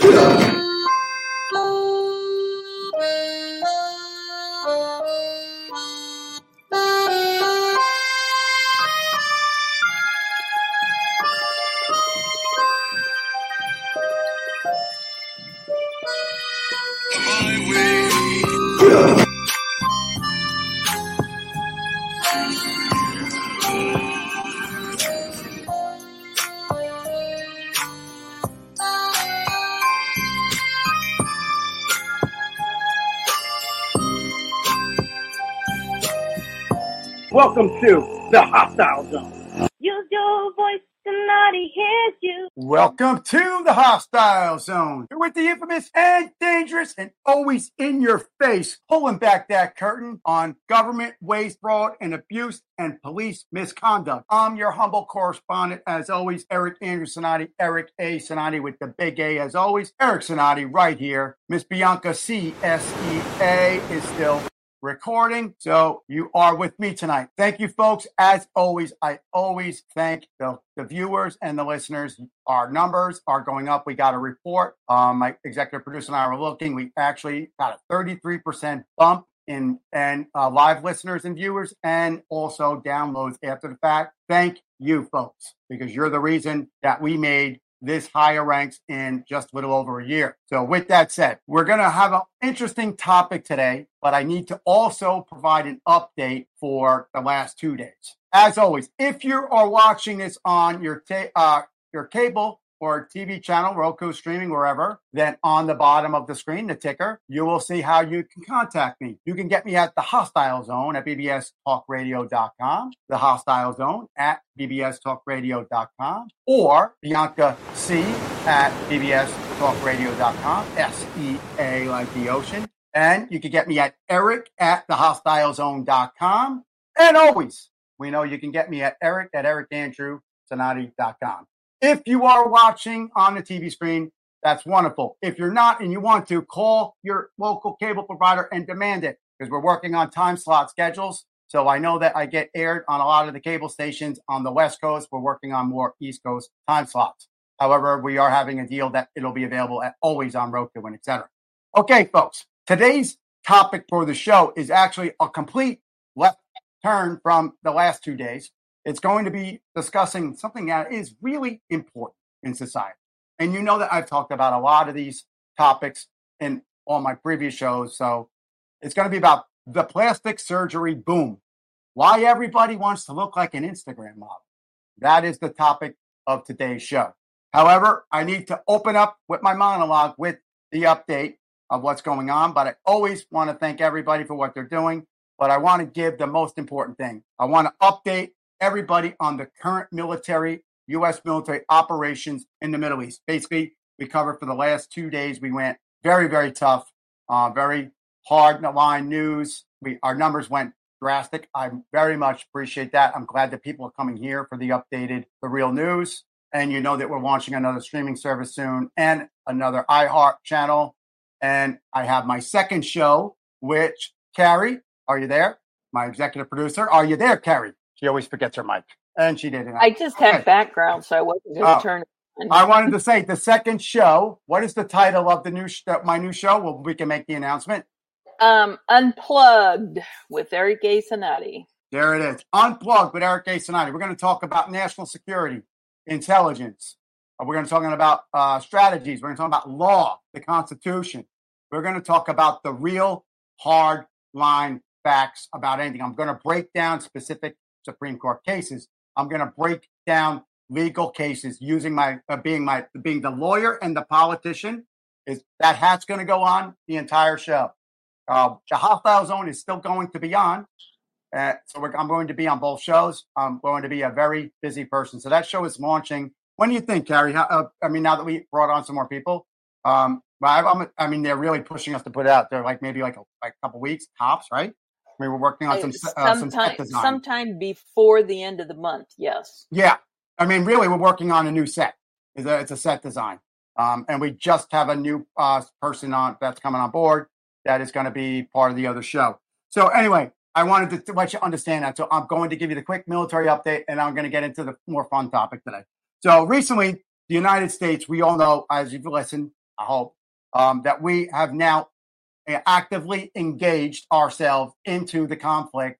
Welcome to the Hostile Zone. Use your voice, somebody hears you. Welcome to the Hostile Zone. You're with the infamous and dangerous and always in your face, pulling back that curtain on government waste, fraud, and abuse and police misconduct. I'm your humble correspondent, as always, Eric Andrew Sonati, Eric A. Sonati with the big A, as always. Eric Sonati right here. Miss Bianca CSEA is still recording, so you are with me tonight. Thank you, folks. As always, I always thank the viewers and the listeners. Our numbers are going up. We got a report. My executive producer and I were looking. We actually got a 33% bump in live listeners and viewers, and also downloads after the fact. Thank you, folks, because you're the reason that we made this higher ranks in just a little over a year. So with that said, we're going to have an interesting topic today, but I need to also provide an update for the last 2 days. As always, if you are watching this on your cable or TV channel, Roku, streaming, wherever, then on the bottom of the screen, the ticker, you will see how you can contact me. You can get me at the Hostile Zone at bbstalkradio.com, the Hostile Zone at bbstalkradio.com, or Bianca C at bbstalkradio.com, SEA like the ocean. And you can get me at Eric at thehostilezone.com. And always, we know you can get me at Eric at ericandrewsonati.com. If you are watching on the TV screen, that's wonderful. If you're not and you want to, call your local cable provider and demand it, because we're working on time slot schedules. So I know that I get aired on a lot of the cable stations on the West Coast. We're working on more East Coast time slots. However, we are having a deal that it'll be available at always on Roku and etc. Okay, folks, today's topic for the show is actually a complete left turn from the last 2 days. It's going to be discussing something that is really important in society. And you know that I've talked about a lot of these topics in all my previous shows. So it's going to be about the plastic surgery boom. Why everybody wants to look like an Instagram model. That is the topic of today's show. However, I need to open up with my monologue with the update of what's going on. But I always want to thank everybody for what they're doing. But I want to give the most important thing. I want to update everybody on the current U.S. military operations in the Middle East. Basically, we covered for the last 2 days. We went very, very tough, very hard line news. Our numbers went drastic. I very much appreciate that. I'm glad that people are coming here for the real news. And you know that we're launching another streaming service soon and another iHeart channel. And I have my second show, which, Carrie, are you there? My executive producer. Are you there, Carrie? She always forgets her mic, and she didn't. I just have background, so I wasn't going to turn it on. I wanted to say the second show. What is the title of my new show? Well, we can make the announcement. Unplugged with Eric A. Sonati. There it is. Unplugged with Eric A. Sonati. We're going to talk about national security, intelligence. We're going to talk about strategies. We're going to talk about law, the Constitution. We're going to talk about the real hard line facts about anything. I'm going to break down specific Supreme Court cases. I'm going to break down legal cases using my being the lawyer and the politician. Is that hat's going to go on the entire show? The Hostile Zone is still going to be on, so I'm going to be on both shows. I'm going to be a very busy person. So that show is launching. When do you think, Carrie? Now that we brought on some more people, they're really pushing us to put it out there, maybe a couple weeks tops, right? We were working on some set design. Sometime before the end of the month, yes. Yeah. Really, we're working on a new set. It's a set design. And we just have a new person that's coming on board that is going to be part of the other show. So anyway, I wanted to let you understand that. So I'm going to give you the quick military update, and I'm going to get into the more fun topic today. So recently, the United States, we all know, as you've listened, I hope, that we have now actively engaged ourselves into the conflict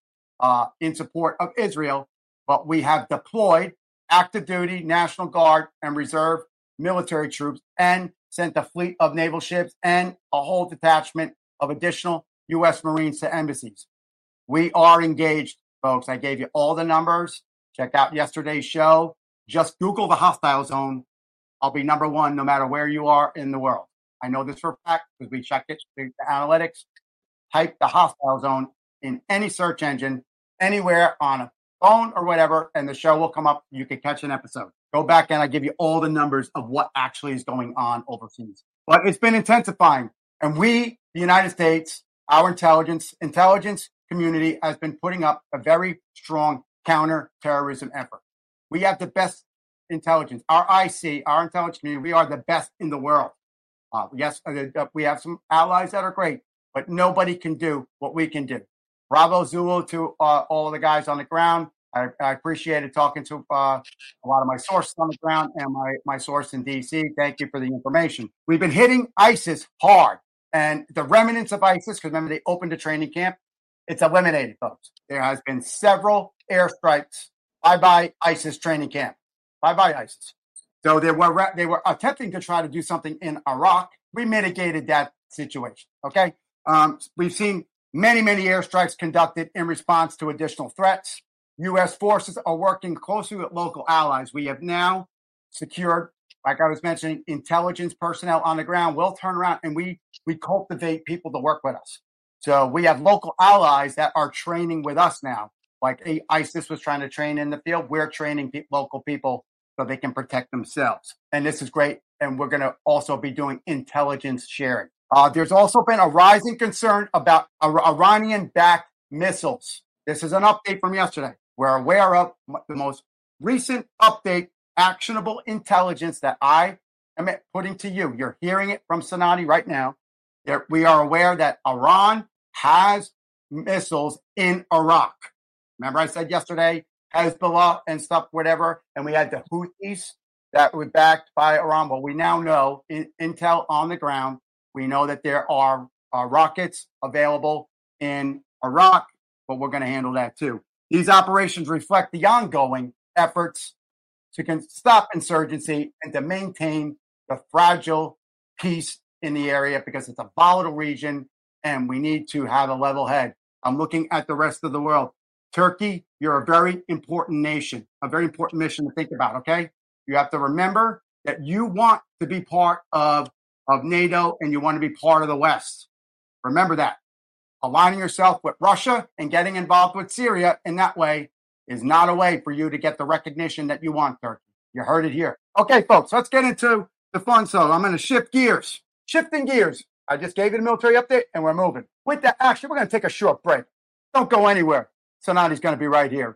in support of Israel, but we have deployed active duty National Guard and reserve military troops and sent a fleet of naval ships and a whole detachment of additional U.S. Marines to embassies. We are engaged, folks. I gave you all the numbers. Check out yesterday's show. Just Google the hostile zone. I'll be number one no matter where you are in the world. I know this for a fact because we checked it, the analytics. Type the hostile zone in any search engine, anywhere on a phone or whatever, and the show will come up. You can catch an episode. Go back and I give you all the numbers of what actually is going on overseas. But it's been intensifying. And we, the United States, our intelligence community has been putting up a very strong counterterrorism effort. We have the best intelligence. Our IC, our intelligence community, we are the best in the world. Yes, we have some allies that are great, but nobody can do what we can do. Bravo Zulu to all of the guys on the ground. I appreciated talking to a lot of my sources on the ground and my source in D.C. Thank you for the information. We've been hitting ISIS hard, and the remnants of ISIS, because remember they opened a training camp, it's eliminated, folks. There has been several airstrikes. Bye-bye ISIS training camp. Bye-bye ISIS. So they were attempting to try to do something in Iraq. We mitigated that situation, okay? We've seen many airstrikes conducted in response to additional threats. U.S. forces are working closely with local allies. We have now secured, like I was mentioning, intelligence personnel on the ground. We'll turn around and we cultivate people to work with us. So we have local allies that are training with us now. Like ISIS was trying to train in the field. We're training local people so they can protect themselves. And this is great. And we're going to also be doing intelligence sharing. There's also been a rising concern about Iranian-backed missiles. This is an update from yesterday. We're aware of the most recent update, actionable intelligence that I am putting to you. You're hearing it from Sonati right now. We are aware that Iran has missiles in Iraq. Remember I said yesterday, Hezbollah and stuff, whatever, and we had the Houthis that were backed by Iran. Well, we now know intel on the ground. We know that there are rockets available in Iraq, but we're going to handle that too. These operations reflect the ongoing efforts to stop insurgency and to maintain the fragile peace in the area because it's a volatile region and we need to have a level head. I'm looking at the rest of the world. Turkey, you're a very important nation, a very important mission to think about, okay? You have to remember that you want to be part of NATO and you want to be part of the West. Remember that. Aligning yourself with Russia and getting involved with Syria in that way is not a way for you to get the recognition that you want, Turkey. You heard it here. Okay, folks, let's get into the fun stuff. I'm going to shift gears. Shifting gears. I just gave you the military update and we're moving. With that, actually, we're going to take a short break. Don't go anywhere. Sonati's going to be right here.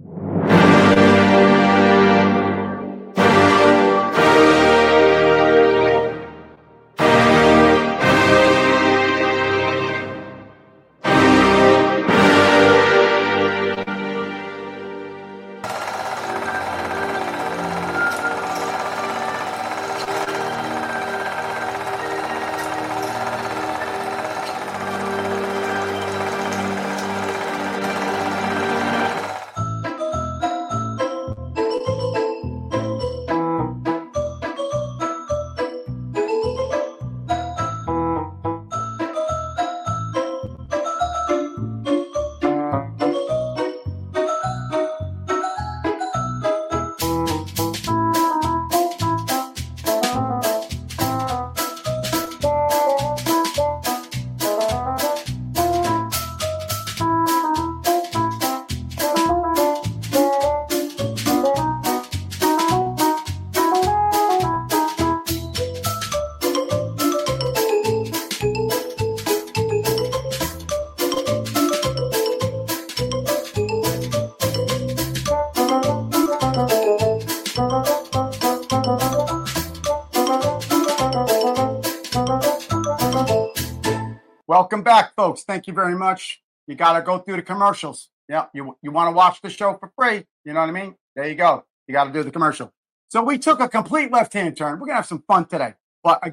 Welcome back, folks. Thank you very much. You got to go through the commercials. Yeah, you want to watch the show for free. You know what I mean? There you go. You got to do the commercial. So we took a complete left-hand turn. We're going to have some fun today. But again,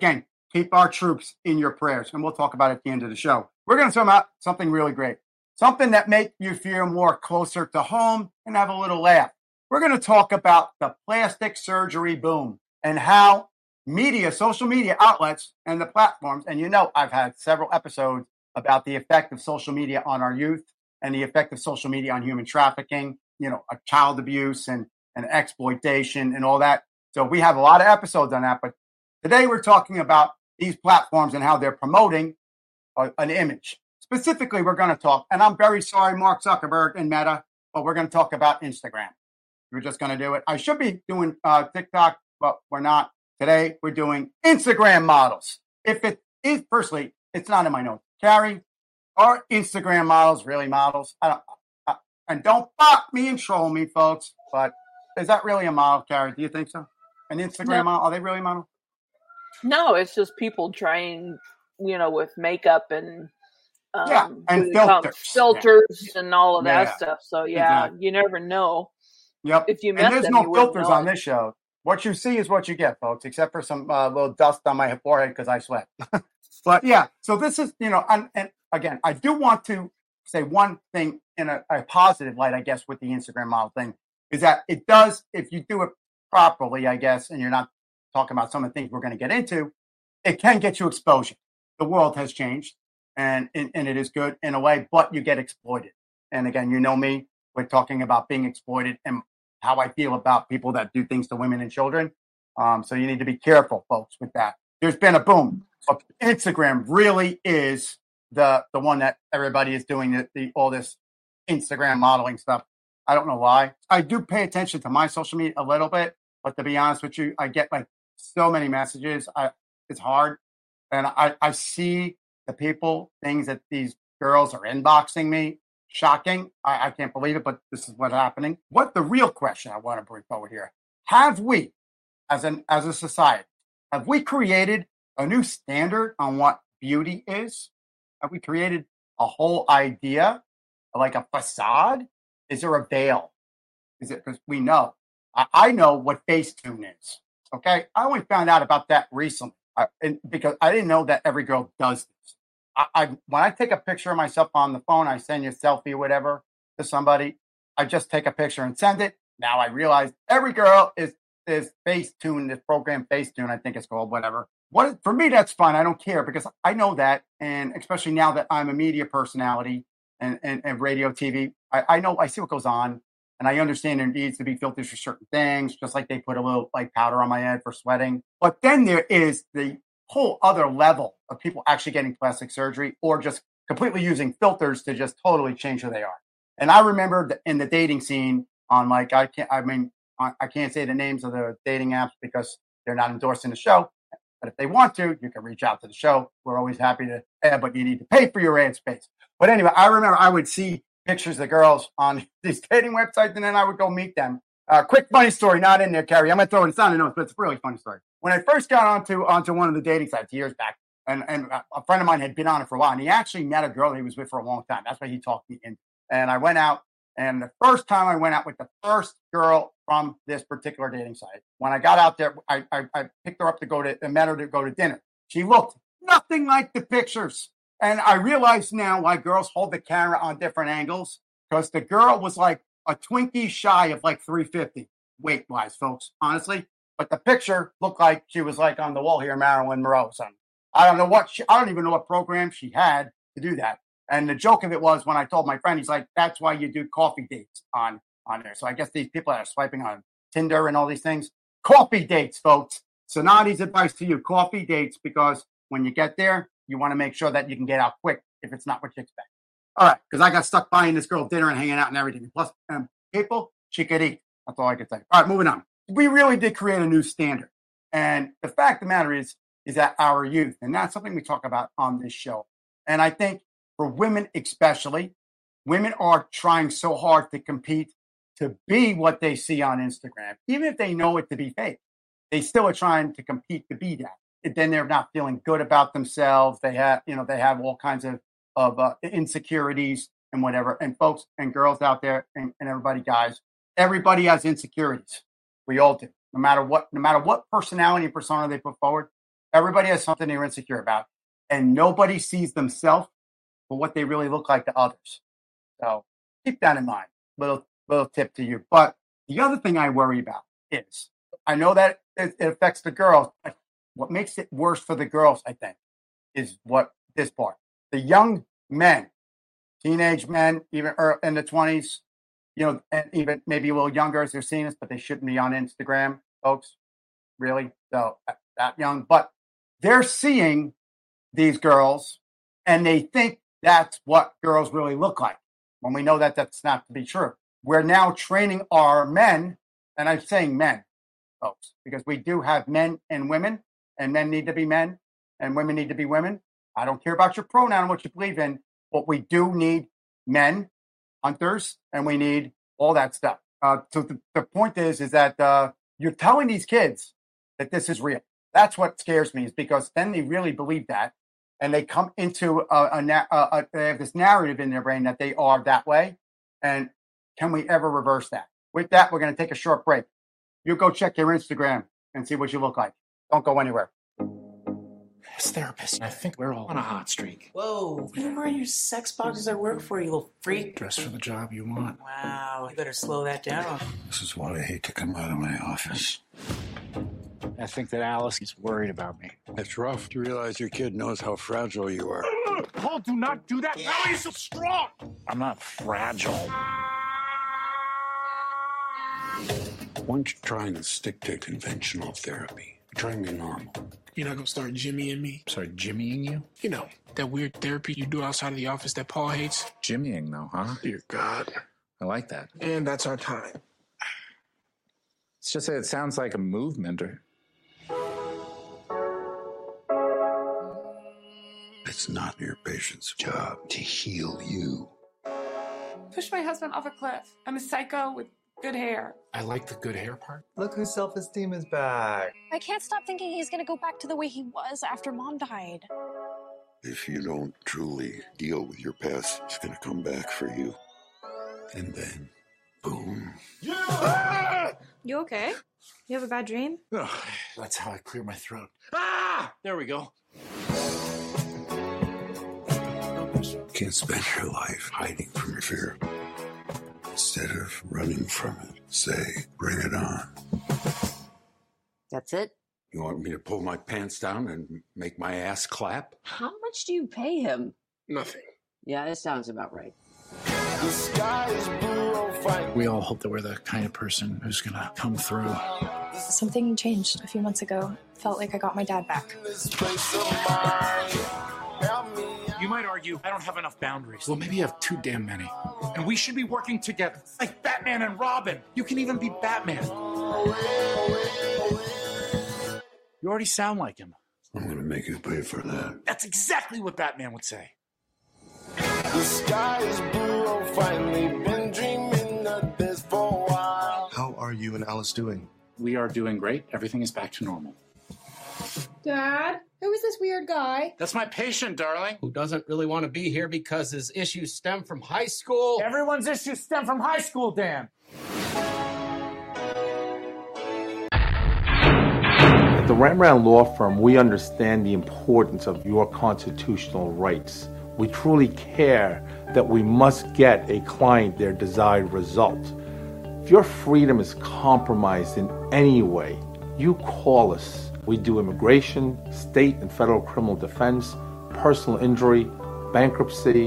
keep our troops in your prayers. And we'll talk about it at the end of the show. We're going to talk about something really great, something that makes you feel more closer to home and have a little laugh. We're going to talk about the plastic surgery boom and how media, social media outlets and the platforms, and I've had several episodes about the effect of social media on our youth and the effect of social media on human trafficking, child abuse and exploitation and all that. So we have a lot of episodes on that. But today we're talking about these platforms and how they're promoting an image. Specifically, we're going to talk, and I'm very sorry, Mark Zuckerberg and Meta, but we're going to talk about Instagram. We're just going to do it. I should be doing TikTok, but we're not. Today, we're doing Instagram models. If it is, personally, it's not in my notes. Carrie, are Instagram models really models? And don't bot me and troll me, folks, but is that really a model, Carrie? Do you think so? An Instagram model, are they really models? No, it's just people trying, with makeup and and filters and all of that stuff. So exactly. You never know. Yep. If you met and there's them, no filters on this show. What you see is what you get, folks, except for some little dust on my forehead because I sweat. But yeah, so this is, and again, I do want to say one thing in a positive light, I guess, with the Instagram model thing, is that it does, if you do it properly, I guess, and you're not talking about some of the things we're going to get into, it can get you exposure. The world has changed, and it is good in a way, but you get exploited. And again, you know me, we're talking about being exploited and how I feel about people that do things to women and children. So you need to be careful, folks, with that. There's been a boom. Instagram really is the one that everybody is doing all this Instagram modeling stuff. I don't know why. I do pay attention to my social media a little bit, but to be honest with you, I get so many messages. It's hard. And I see the things that these girls are inboxing me. Shocking. I can't believe it, but this is what's happening. What the real question I want to bring forward here. Have we, as a society, have we created a new standard on what beauty is? Have we created a whole idea, like a facade? Is there a veil? Is it because we know? I know what Facetune is. Okay, I only found out about that recently because I didn't know that every girl does this. When I take a picture of myself on the phone, I send you a selfie or whatever to somebody. I just take a picture and send it. Now I realize every girl is Facetune, this program Facetune, I think it's called, whatever. For me, that's fine. I don't care because I know that. And especially now that I'm a media personality and radio, TV, I see what goes on. And I understand there needs to be filters for certain things, just like they put a little powder on my head for sweating. But then there is the whole other level of people actually getting plastic surgery or just completely using filters to just totally change who they are. And I remember in the dating scene on I can't say the names of the dating apps because they're not endorsing the show. But if they want to, you can reach out to the show. We're always happy to add, but you need to pay for your ad space. But anyway, I remember I would see pictures of the girls on these dating websites and then I would go meet them. Quick funny story, not in there, Carrie. I'm going to throw it in the notes, but it's a really funny story. When I first got onto one of the dating sites years back, and a friend of mine had been on it for a while, and he actually met a girl that he was with for a long time. That's why he talked me in. And I went out, and the first time I went out with the first girl from this particular dating site, when I got out there, I picked her up met her to go to dinner. She looked nothing like the pictures. And I realize now why girls hold the camera on different angles, because the girl was like a Twinkie shy of 350 weight-wise, folks, honestly. But the picture looked like she was on the wall here, Marilyn Monroe or something. I don't even know what program she had to do that. And the joke of it was when I told my friend, he's like, that's why you do coffee dates on there. So I guess these people that are swiping on Tinder and all these things, coffee dates, folks. Sonati's advice to you, coffee dates, because when you get there, you want to make sure that you can get out quick if it's not what you expect. All right, because I got stuck buying this girl dinner and hanging out and everything. Plus, people, she could eat. That's all I can say. All right, moving on. We really did create a new standard. And the fact of the matter is that our youth, and that's something we talk about on this show. And I think for women especially, women are trying so hard to compete to be what they see on Instagram. Even if they know it to be fake, they still are trying to compete to be that. And then they're not feeling good about themselves. They have all kinds of insecurities and whatever. And folks and girls out there and everybody, guys, everybody has insecurities. We all do. No matter what personality and persona they put forward, Everybody has something they're insecure about, and nobody sees themselves for what they really look like to others. So keep that in mind. Little tip to you. But the other thing I worry about is, I know that it affects the girls, but what makes it worse for the girls, I think, is this part. The young men, teenage men, even in the 20s, and even maybe a little younger as they're seeing this, but they shouldn't be on Instagram, folks. Really? So that young. But they're seeing these girls and they think that's what girls really look like, when we know that that's not to be true. We're now training our men, and I'm saying men, folks, because we do have men and women, and men need to be men and women need to be women. I don't care about your pronoun and what you believe in, but we do need men, hunters, and we need all that stuff. So the point is that you're telling these kids that this is real. That's what scares me, is because then they really believe that, and they come into they have this narrative in their brain that they are that way. And can we ever reverse that? With that, we're going to take a short break. You go check your Instagram and see what you look like. Don't go anywhere. As therapist, I think we're all on a hot streak. Whoa, you wearing your sex boxes at work for, you little freak? Dress for the job you want. Wow, you better slow that down. This is why I hate to come out of my office. I think that Alice is worried about me. It's rough to realize your kid knows how fragile you are. Paul, do not do that. How are you so strong? I'm not fragile. Why aren't you trying to stick to conventional therapy? Try to be normal. You're not gonna start jimmying me? Sorry, jimmying you? You know, that weird therapy you do outside of the office that Paul hates? Jimmying, though, huh? Dear God. I like that. And that's our time. It's just that it sounds like a movement or... It's not your patient's job to heal you. Push my husband off a cliff. I'm a psycho with good hair. I like the good hair part. Look whose self-esteem is back. I can't stop thinking he's gonna go back to the way he was after Mom died. If you don't truly deal with your past, it's going to come back for you. And then, boom. Yeah! You okay? You have a bad dream? Oh, that's how I clear my throat. Ah! There we go. You can't spend your life hiding from your fear. Instead of running from it, say, bring it on. That's it? You want me to pull my pants down and make my ass clap? How much do you pay him? Nothing. Yeah, that sounds about right. We all hope that we're the kind of person who's gonna come through. Something changed a few months ago. Felt like I got my dad back. You might argue I don't have enough boundaries. Well, maybe you have too damn many. And we should be working together. Like Batman and Robin. You can even be Batman. You already sound like him. I'm going to make you pay for that. That's exactly what Batman would say. The sky is blue, I've finally been dreaming of this for a while. How are you and Alice doing? We are doing great. Everything is back to normal. Dad, who is this weird guy? That's my patient, darling. Who doesn't really want to be here because his issues stem from high school. Everyone's issues stem from high school, Dan. At the Rembrandt Law Firm, we understand the importance of your constitutional rights. We truly care that we must get a client their desired result. If your freedom is compromised in any way, you call us. We do immigration, state and federal criminal defense, personal injury, bankruptcy,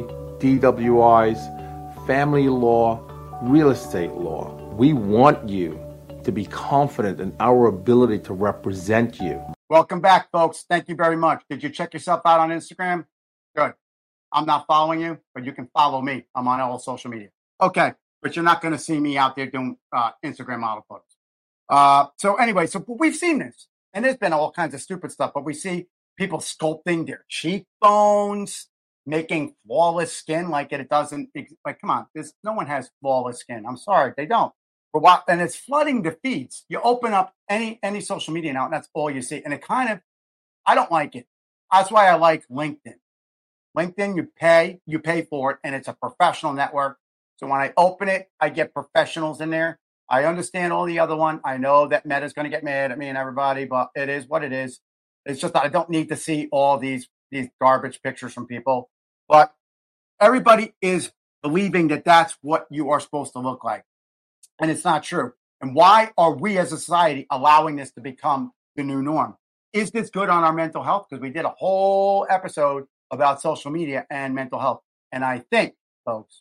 DWIs, family law, real estate law. We want you to be confident in our ability to represent you. Welcome back, folks. Thank you very much. Did you check yourself out on Instagram? Good. I'm not following you, but you can follow me. I'm on all social media. Okay, but you're not going to see me out there doing Instagram model photos. So anyway, we've seen this. And there's been all kinds of stupid stuff, but we see people sculpting their cheekbones, making flawless skin like it doesn't, like, come on, no one has flawless skin. I'm sorry, they don't. And it's flooding the feeds. You open up any social media now, and that's all you see. And it kind of, I don't like it. That's why I like LinkedIn. LinkedIn, you pay for it, and it's a professional network. So when I open it, I get professionals in there. I understand all the other one. I know that Meta's going to get mad at me and everybody, but it is what it is. It's just that I don't need to see all these garbage pictures from people. But everybody is believing that that's what you are supposed to look like. And it's not true. And why are we as a society allowing this to become the new norm? Is this good on our mental health? Because we did a whole episode about social media and mental health. And I think, folks,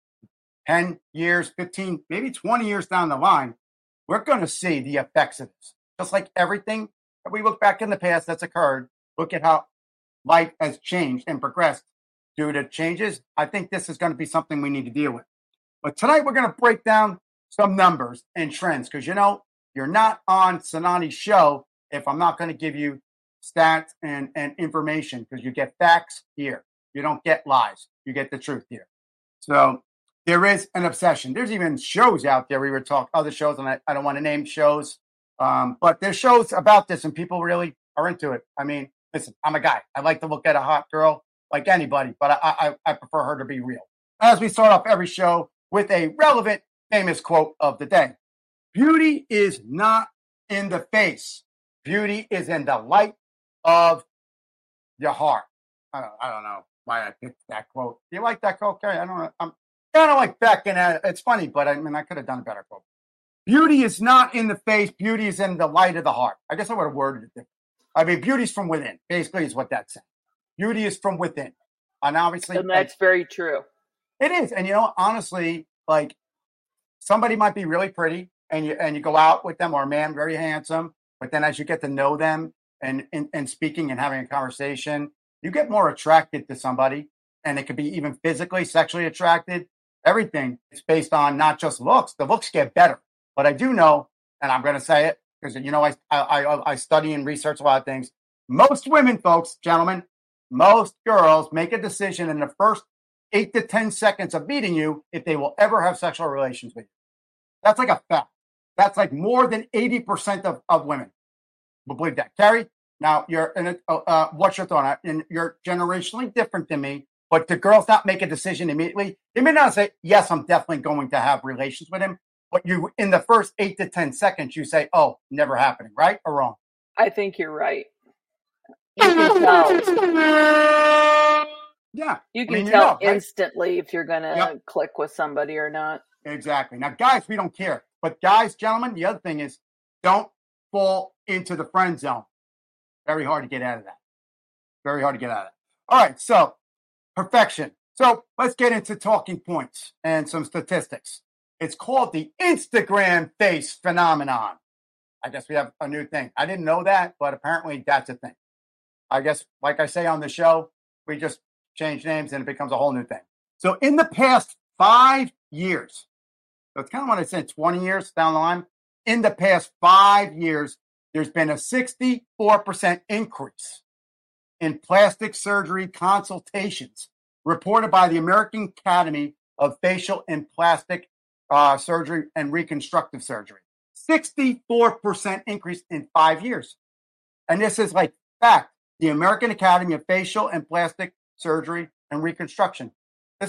10 years, 15, maybe 20 years down the line, we're going to see the effects of this. Just like everything that we look back in the past that's occurred, look at how life has changed and progressed due to changes. I think this is going to be something we need to deal with. But tonight we're going to break down some numbers and trends because, you're not on Sonani's show if I'm not going to give you stats and information because you get facts here. You don't get lies. You get the truth here. So there is an obsession. There's even shows out there. We were talking other shows, and I don't want to name shows, but there's shows about this, and people really are into it. I mean, listen, I'm a guy. I like to look at a hot girl like anybody, but I prefer her to be real. As we start off every show with a relevant, famous quote of the day. Beauty is not in the face. Beauty is in the light of your heart. I don't know why I picked that quote. Do you like that quote, Kerry? I don't know. I'm kind of like backing at it. It's funny, but I could have done a better quote. Beauty is not in the face. Beauty is in the light of the heart. I guess I would have worded it different. I mean, beauty's from within, basically, is what that's saying. Beauty is from within. And obviously, and that's very true. It is. And, honestly, like somebody might be really pretty and you go out with them, or a man very handsome, but then as you get to know them and speaking and having a conversation, you get more attracted to somebody, and it could be even physically, sexually attracted. Everything is based on not just looks. The looks get better. But I do know, and I'm going to say it because, I study and research a lot of things. Most women, folks, gentlemen, most girls make a decision in the first 8 to 10 seconds of meeting you if they will ever have sexual relations with you. That's like a fact. That's like more than 80% of women will believe that. Carrie, now what's your thought? And you're generationally different than me, but do girls not make a decision immediately? They may not say, yes, I'm definitely going to have relations with him, but you, in the first 8 to 10 seconds, you say, oh, never happening, right or wrong? I think you're right. You can tell. Yeah. You can tell instantly if you're going to click with somebody or not. Exactly. Now, guys, we don't care. But guys, gentlemen, the other thing is don't fall into the friend zone. Very hard to get out of that. Very hard to get out of that. All right. So perfection. So let's get into talking points and some statistics. It's called the Instagram face phenomenon. I guess we have a new thing. I didn't know that, but apparently that's a thing. I guess, like I say on the show, we just change names and it becomes a whole new thing. So in the past 5 years, so it's kind of what I said, 20 years down the line. In the past 5 years, there's been a 64% increase in plastic surgery consultations reported by the American Academy of Facial and Plastic Surgery and Reconstructive Surgery. 64% increase in 5 years. And this is like fact. The American Academy of Facial and Plastic Surgery and Reconstruction. That's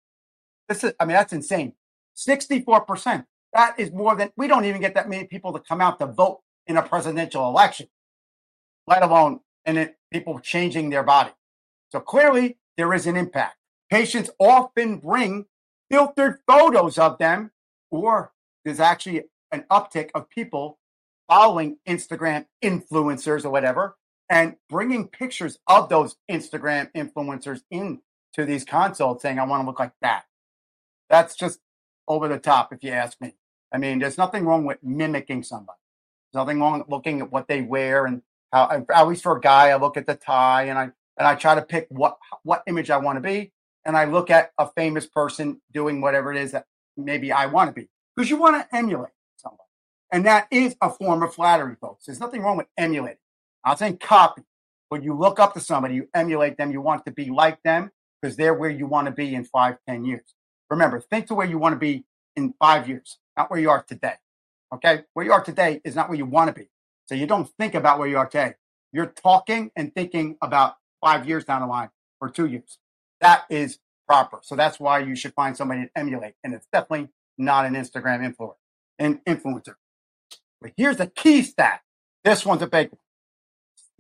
insane. 64%. That is more than, we don't even get that many people to come out to vote in a presidential election, let alone people changing their body. So clearly there is an impact. Patients often bring filtered photos of them, or there's actually an uptick of people following Instagram influencers or whatever, and bringing pictures of those Instagram influencers into these consults saying, I want to look like that. That's just over the top, if you ask me. I mean, there's nothing wrong with mimicking somebody. There's nothing wrong with looking at what they wear and how, at least for a guy, I look at the tie and I try to pick what image I want to be. And I look at a famous person doing whatever it is that maybe I want to be, because you want to emulate somebody. And that is a form of flattery, folks. There's nothing wrong with emulating. I'm not saying copy, but you look up to somebody, you emulate them, you want to be like them because they're where you want to be in 5, 10 years. Remember, think to where you want to be in 5 years, not where you are today. Okay? Where you are today is not where you want to be. So you don't think about where you are today. You're talking and thinking about 5 years down the line or 2 years. That is proper. So that's why you should find somebody to emulate. And it's definitely not an Instagram influencer. But here's the key stat. This one's a big one.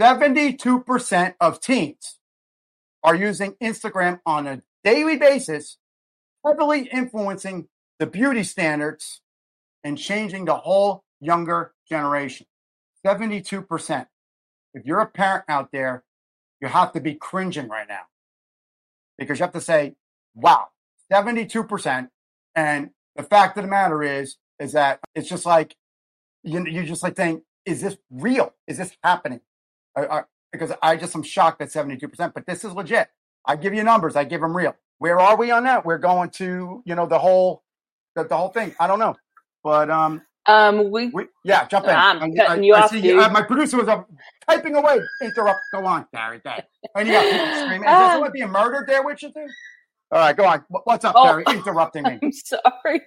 72% of teens are using Instagram on a daily basis, heavily influencing the beauty standards and changing the whole younger generation. 72%. If you're a parent out there, you have to be cringing right now because you have to say, wow, 72%. And the fact of the matter is that it's just like, you're just like saying, is this real? Is this happening? Because I just am shocked at 72%, but this is legit. I give you numbers. I give them real. Where are we on that? We're going to, the whole thing. I don't know, but yeah, jump in. I'm cutting you off, dude. My producer was typing away. Interrupt. Go on, Terry. And you got people screaming. Is there someone being murdered there with you too? All right, go on. What's up, Terry? Interrupting me. I'm sorry.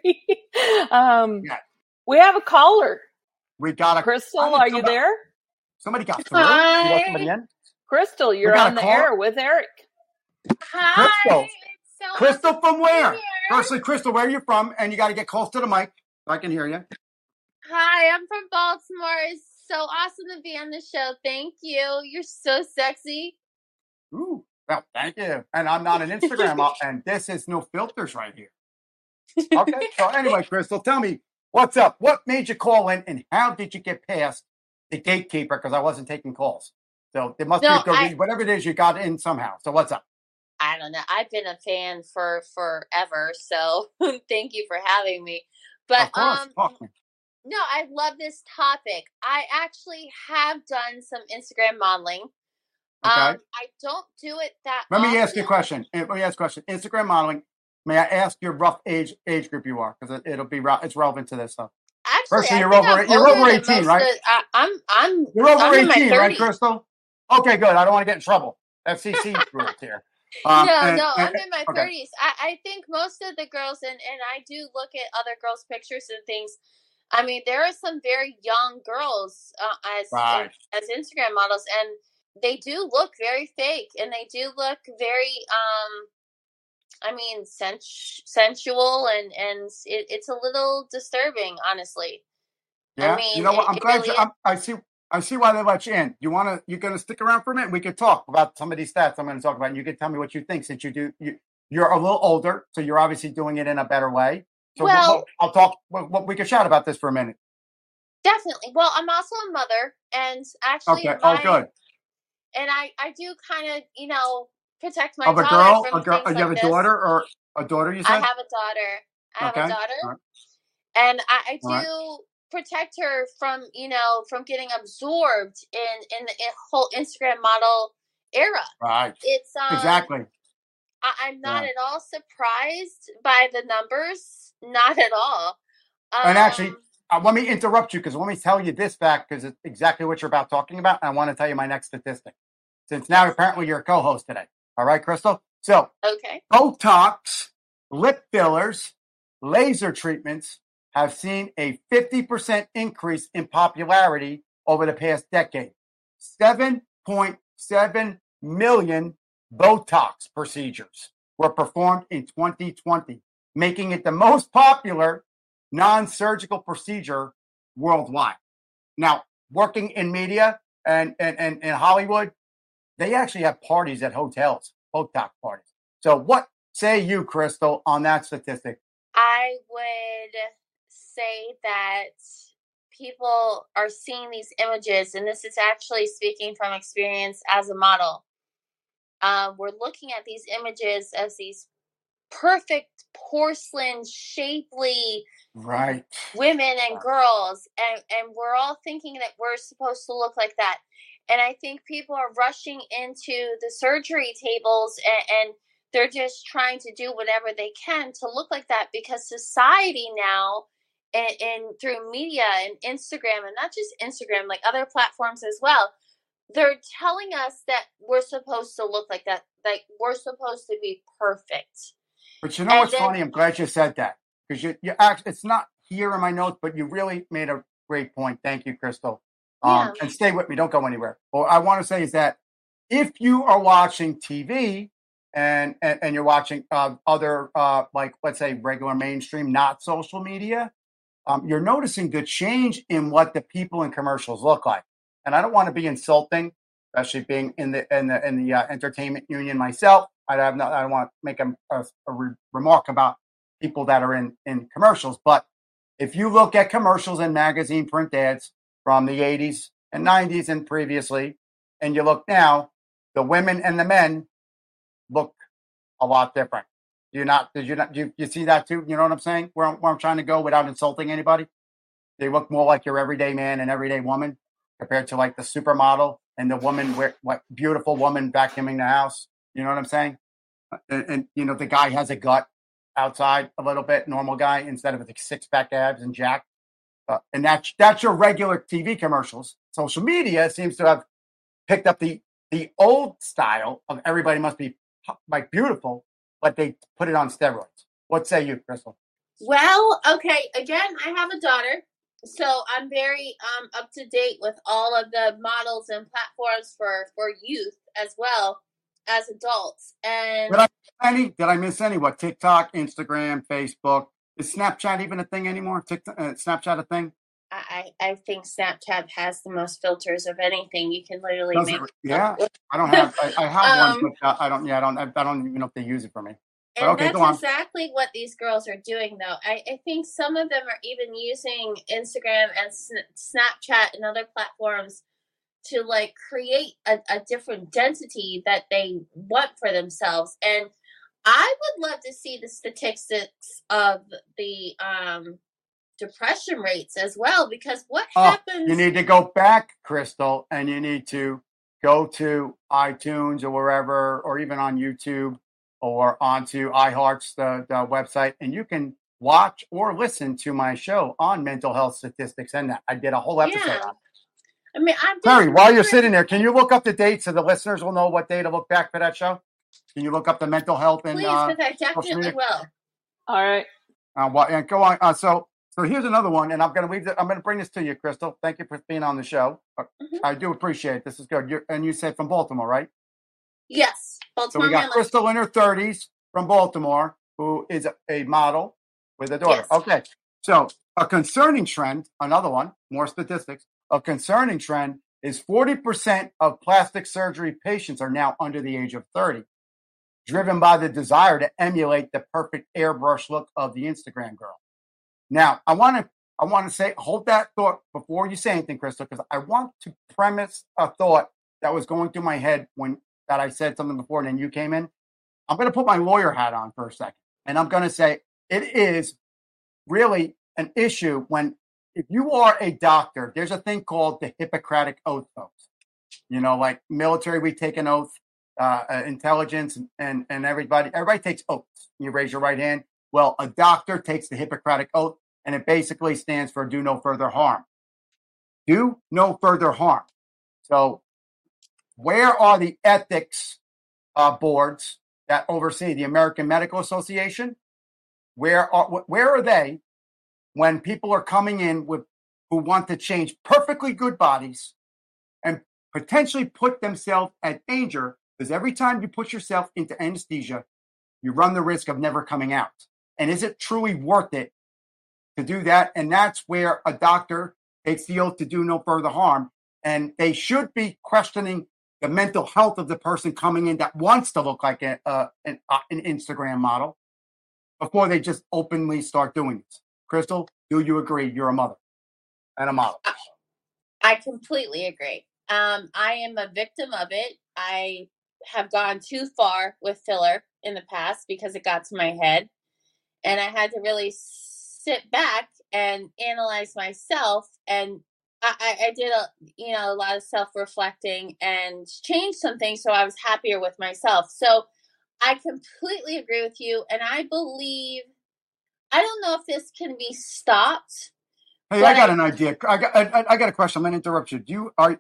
We have a caller. We got a Crystal. Are you there? Somebody got through. Hi. You let somebody in? Crystal, you're on the air with Eric. Hi. Crystal from where? Firstly, Crystal, where are you from? And you got to get close to the mic so I can hear you. Hi, I'm from Baltimore. It's so awesome to be on the show. Thank you. You're so sexy. Ooh, well, thank you. And I'm not an Instagram, and this is no filters right here. Okay, so anyway, Crystal, tell me, what's up? What made you call in, and how did you get past the gatekeeper? Because I wasn't taking calls. So there must be whatever it is, you got in somehow. So what's up? I don't know. I've been a fan for forever, so thank you for having me. But of course. no, I love this topic. I actually have done some Instagram modeling. Okay. I don't do it that Let me often. ask you a question. Instagram modeling. May I ask your rough age group you are? Because it's relevant to this stuff. Actually, firstly, you're over 18, right? You're over 18, right, Crystal? Okay, good. I don't want to get in trouble. FCC rules here. I'm in my 30s. I think most of the girls, and I do look at other girls' pictures and things. I mean, there are some very young girls as Instagram models, and they do look very fake, and they do look very, sensual, and it's a little disturbing, honestly. Yeah, I mean, you know what? I'm glad really I see why they let you in. You're going to stick around for a minute? We could talk about some of these stats I'm going to talk about, and you can tell me what you think since you're a little older, so you're obviously doing it in a better way. So I'll talk. We could chat about this for a minute. Definitely. Well, I'm also a mother, and actually, good. And I do kind of, protect my daughter. From things you have like a daughter or a daughter? You said I have a daughter. Right. And I do protect her from getting absorbed in the whole Instagram model era. Right. It's exactly. I'm not at all surprised by the numbers. Not at all. And actually, let me interrupt you because let me tell you this fact because it's exactly what you're about talking about. And I want to tell you my next statistic. Since now apparently you're a co-host today. All right, Crystal? So, okay. Botox, lip fillers, laser treatments have seen a 50% increase in popularity over the past decade. 7.7 million Botox procedures were performed in 2020, making it the most popular non-surgical procedure worldwide. Now, working in media and in Hollywood, they actually have parties at hotels, Botox parties. So what say you, Crystal, on that statistic? I would say that people are seeing these images, and this is actually speaking from experience as a model. We're looking at these images as these perfect porcelain, shapely women and girls, and we're all thinking that we're supposed to look like that. And I think people are rushing into the surgery tables and they're just trying to do whatever they can to look like that because society now and through media and Instagram, and not just Instagram, like other platforms as well, they're telling us that we're supposed to look like that. Like we're supposed to be perfect. But you know what's funny? I'm glad you said that because you actually, it's not here in my notes, but you really made a great point. Thank you, Crystal. And stay with me. Don't go anywhere. What I want to say is that if you are watching TV and you're watching other, like, let's say, regular mainstream, not social media, you're noticing the change in what the people in commercials look like. And I don't want to be insulting especially being in the entertainment union myself. I don't want to make a remark about people that are in commercials, but if you look at commercials and magazine print ads from the 80s and 90s and previously, and you look now, the women and the men look a lot different. Do you see that too? You know what I'm saying? Where I'm trying to go without insulting anybody. They look more like your everyday man and everyday woman compared to like the supermodel and the woman, what beautiful woman vacuuming the house. You know what I'm saying? And you know, the guy has a gut outside a little bit, normal guy, instead of the 6-pack abs and jack. And that's your regular TV commercials. Social media seems to have picked up the old style of everybody must be like beautiful, but they put it on steroids. What say you, Crystal? Well, okay. Again, I have a daughter, so I'm very up to date with all of the models and platforms for youth as well as adults. And did I miss any? What, TikTok, Instagram, Facebook? Is Snapchat even a thing anymore? Snapchat a thing? I think Snapchat has the most filters of anything. You can literally make. Yeah, I don't have. I have one, but I don't. Yeah, I don't even know if they use it for me. And okay, that's exactly what these girls are doing, though. I think some of them are even using Instagram and Snapchat and other platforms to like create a different identity that they want for themselves. And I would love to see the statistics of the depression rates as well, because what happens? You need to go back, Crystal, and you need to go to iTunes or wherever, or even on YouTube or onto iHeart's the website, and you can watch or listen to my show on mental health statistics. And I did a whole episode on it. I mean, Terry, while you're sitting there, can you look up the date so the listeners will know what day to look back for that show? Can you look up the mental health and please, because I definitely will. All right. And go on. So here's another one, and I'm going to bring this to you, Crystal. Thank you for being on the show. Mm-hmm. I do appreciate it. This is good. You said from Baltimore, right? Yes, Baltimore. So we got Crystal in her 30s from Baltimore, who is a model with a daughter. Yes. Okay. So a concerning trend, another one, more statistics. A concerning trend is 40% of plastic surgery patients are now under the age of 30, driven by the desire to emulate the perfect airbrush look of the Instagram girl. Now, I want to say, hold that thought before you say anything, Crystal, because I want to premise a thought that was going through my head that I said something before and then you came in. I'm going to put my lawyer hat on for a second, and I'm going to say it is really an issue when, if you are a doctor, there's a thing called the Hippocratic Oath, folks. You know, like military, we take an oath, intelligence, and everybody takes oaths. You raise your right hand. Well, a doctor takes the Hippocratic Oath, and it basically stands for do no further harm. Do no further harm. So where are the ethics boards that oversee the American Medical Association? Where are they when people are coming in who want to change perfectly good bodies and potentially put themselves at danger? Because every time you put yourself into anesthesia, you run the risk of never coming out. And is it truly worth it to do that? And that's where a doctor takes the oath to do no further harm. And they should be questioning the mental health of the person coming in that wants to look like an Instagram model before they just openly start doing this. Crystal, do you agree? You're a mother and a model. I completely agree. I am a victim of it. I have gone too far with filler in the past because it got to my head. And I had to really sit back and analyze myself. And I did a lot of self-reflecting and changed some things so I was happier with myself. So I completely agree with you. And I believe, I don't know if this can be stopped. Hey, I got an idea. I got a question. I'm going to interrupt you. Are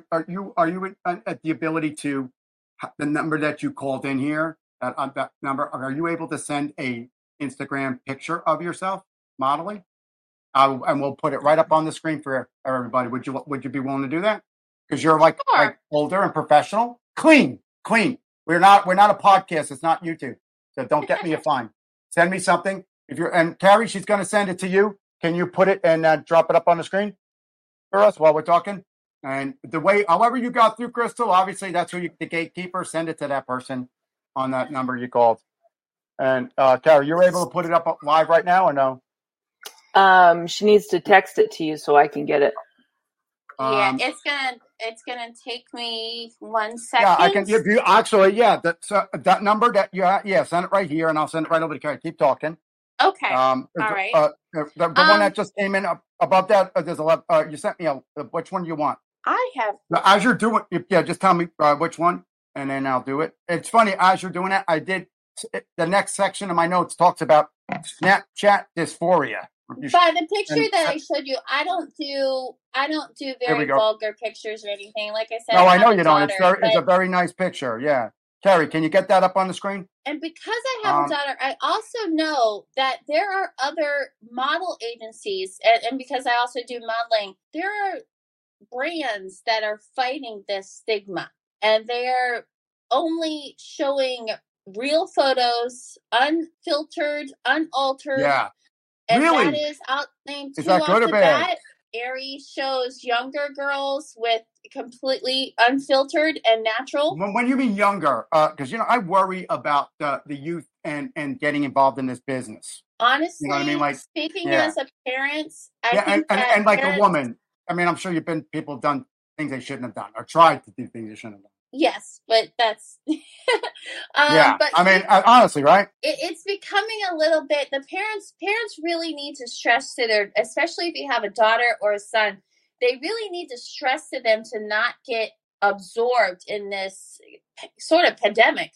you at the ability to, the number that you called in here, that number, are you able to send a Instagram picture of yourself modeling? And we'll put it right up on the screen for everybody. Would you be willing to do that? Because you're like older and professional, clean. We're not a podcast. It's not YouTube. So don't get me a fine. Send me something. And Carrie, she's going to send it to you. Can you put it and drop it up on the screen for us while we're talking? And the way, however you got through, Crystal, obviously that's who the gatekeeper. Send it to that person on that number you called. And Carrie, you're able to put it up live right now or no? She needs to text it to you so I can get it. Yeah, it's gonna take me 1 second. Yeah, I can. You actually, yeah, that number that you send it right here, and I'll send it right over to Carrie. Keep talking. Okay. All right. The one that just came in above that. There's 11. You sent me which one do you want? I have. As you're doing, just tell me which one, and then I'll do it. It's funny as you're doing it. I did the next section of my notes talks about Snapchat dysphoria. By the picture that I showed you, I don't do very vulgar pictures or anything. Like I said, no, I know you don't. It's a very nice picture. Yeah, Carrie, can you get that up on the screen? And because I have a daughter, I also know that there are other model agencies, and because I also do modeling, there are brands that are fighting this stigma, and they're only showing real photos, unfiltered, unaltered. Yeah. And really? that is, I'll name two is that off good the or bad? bat. Aerie shows younger girls with completely unfiltered and natural. When you mean younger, because I worry about the youth and getting involved in this business. Honestly, you know what I mean? Like speaking as a parent, and like a woman. I mean, I'm sure people have done things they shouldn't have done or tried to do things they shouldn't have done. Yes, but that's yeah. But I mean, honestly, right? It's becoming a little bit. The parents really need to stress to their, especially if you have a daughter or a son, they really need to stress to them to not get absorbed in this sort of pandemic.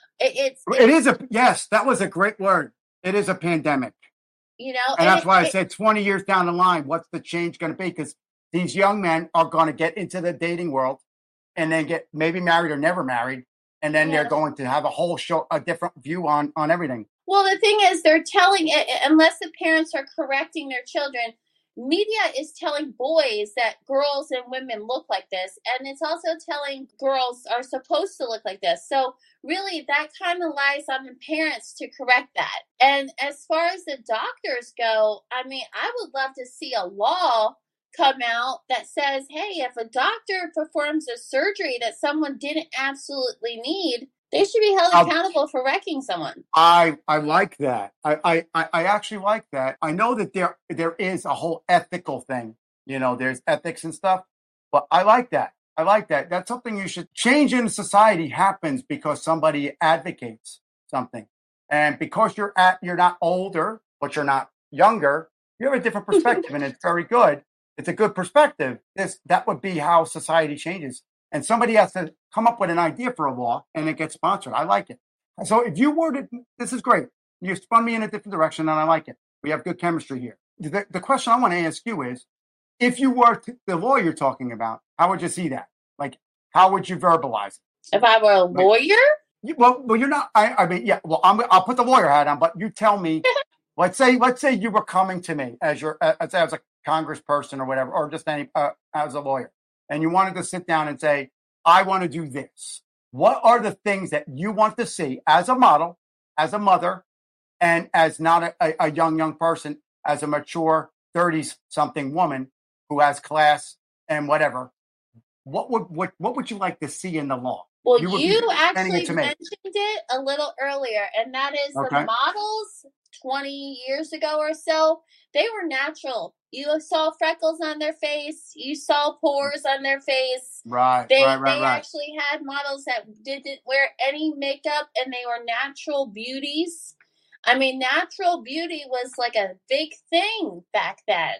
It is yes, that was a great word. It is a pandemic. And that's why I said 20 years down the line, what's the change going to be? Because these young men are going to get into the dating world. And then get maybe married or never married, and then they're going to have a different view on everything. Well, the thing is, they're telling, unless the parents are correcting their children, media is telling boys that girls and women look like this, and it's also telling girls are supposed to look like this. So really, that kind of lies on the parents to correct that. And as far as the doctors go, I mean, I would love to see a law come out that says, hey, if a doctor performs a surgery that someone didn't absolutely need, they should be held accountable for wrecking someone. I like that. I actually like that. I know that there is a whole ethical thing. There's ethics and stuff, but I like that. That's something you should change in society happens because somebody advocates something. And because you're not older, but you're not younger, you have a different perspective and it's very good. It's a good perspective. That would be how society changes. And somebody has to come up with an idea for a law and it gets sponsored. I like it. So if you worded, this is great. You spun me in a different direction and I like it. We have good chemistry here. The question I want to ask you is, if you were the law you're talking about, how would you see that? Like, how would you verbalize it? If I were a lawyer? Well, you're not. I mean, yeah. Well, I'll put the lawyer hat on, but you tell me. Let's say you were coming to me as a congressperson or whatever, or just as a lawyer, and you wanted to sit down and say, I want to do this. What are the things that you want to see as a model, as a mother, and as not a young person, as a mature 30-something woman who has class and whatever? What would you like to see in the law? Well, you actually mentioned it a little earlier, and that is the models 20 years ago or so, they were natural. You saw freckles on their face. You saw pores on their face. Right, They right. actually had models that didn't wear any makeup, and they were natural beauties. I mean, natural beauty was like a big thing back then.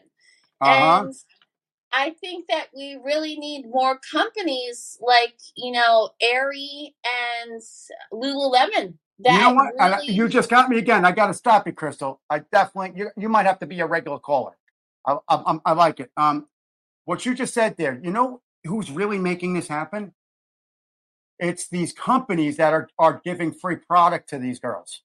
And I think that we really need more companies like, Aerie and Lululemon. You know what? You just got me again. I got to stop you, Crystal. I definitely, you might have to be a regular caller. I like it. What you just said there, you know who's really making this happen? It's these companies that are giving free product to these girls.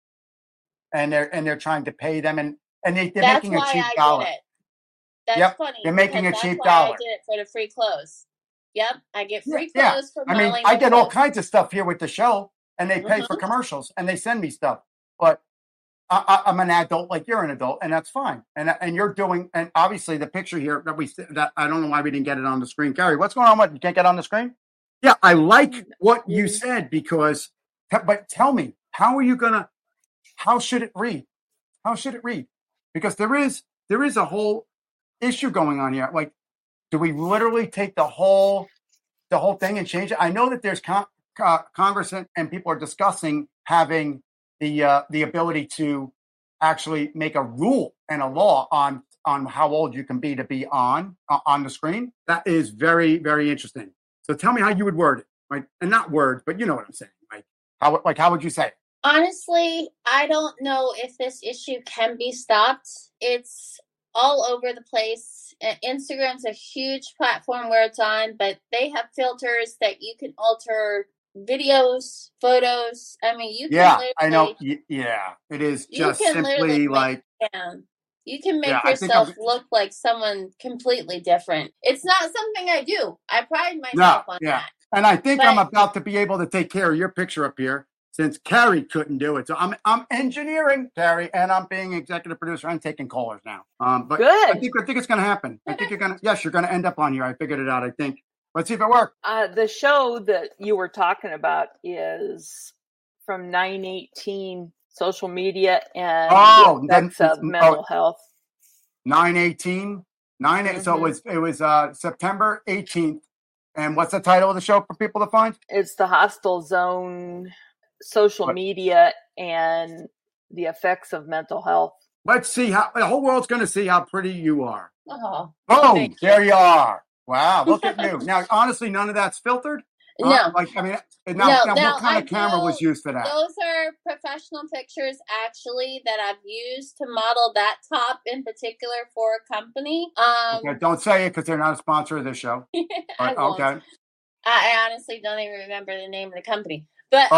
And they're trying to pay them and they're making a cheap dollar. That's funny. They're making a cheap I dollar. did it for the free clothes. Yep. I get free clothes for modeling. I mean, I get all kinds of stuff here with the show and they pay for commercials and they send me stuff. But I'm an adult like you're an adult, and that's fine. And you're doing, and obviously the picture here that I don't know why we didn't get it on the screen. Gary, what's going on? What, you can't get on the screen? Yeah, I like what you said because, but tell me, how should it read? How should it read? Because there is a whole issue going on here. Like, do we literally take the whole thing and change it? I know that there's Congress and people are discussing having the ability to actually make a rule and a law on how old you can be on the screen. That is very, very interesting. So tell me how you would word it, right? And not words, but you know what I'm saying. How would you say it? Honestly, I don't know if this issue can be stopped. It's all over the place. Instagram's a huge platform where it's on, but they have filters that you can alter videos, photos. I mean, you can literally, I know. Yeah, it is just simply like you can make yourself look like someone completely different. It's not something I do. I pride myself on that. And I think I'm about to be able to take care of your picture up here since Carrie couldn't do it. So I'm engineering Carrie, and I'm being executive producer. I'm taking callers now. But good. I think it's going to happen. I think you're going to end up on here. I figured it out. I think. Let's see if it works. The show that you were talking about is from 9/18 social media and the effects of mental health. 9/18. So it was September 18th. And what's the title of the show for people to find? It's the Hostile Zone, social media, and the effects of mental health. Let's see how the whole world's going to see how pretty you are. Oh, boom! There you are. Wow, look at you. Now, honestly, none of that's filtered? No. Now, what kind of camera was used for that? Those are professional pictures, actually, that I've used to model that top in particular for a company. Okay, don't say it because they're not a sponsor of this show. Okay. I honestly don't even remember the name of the company. But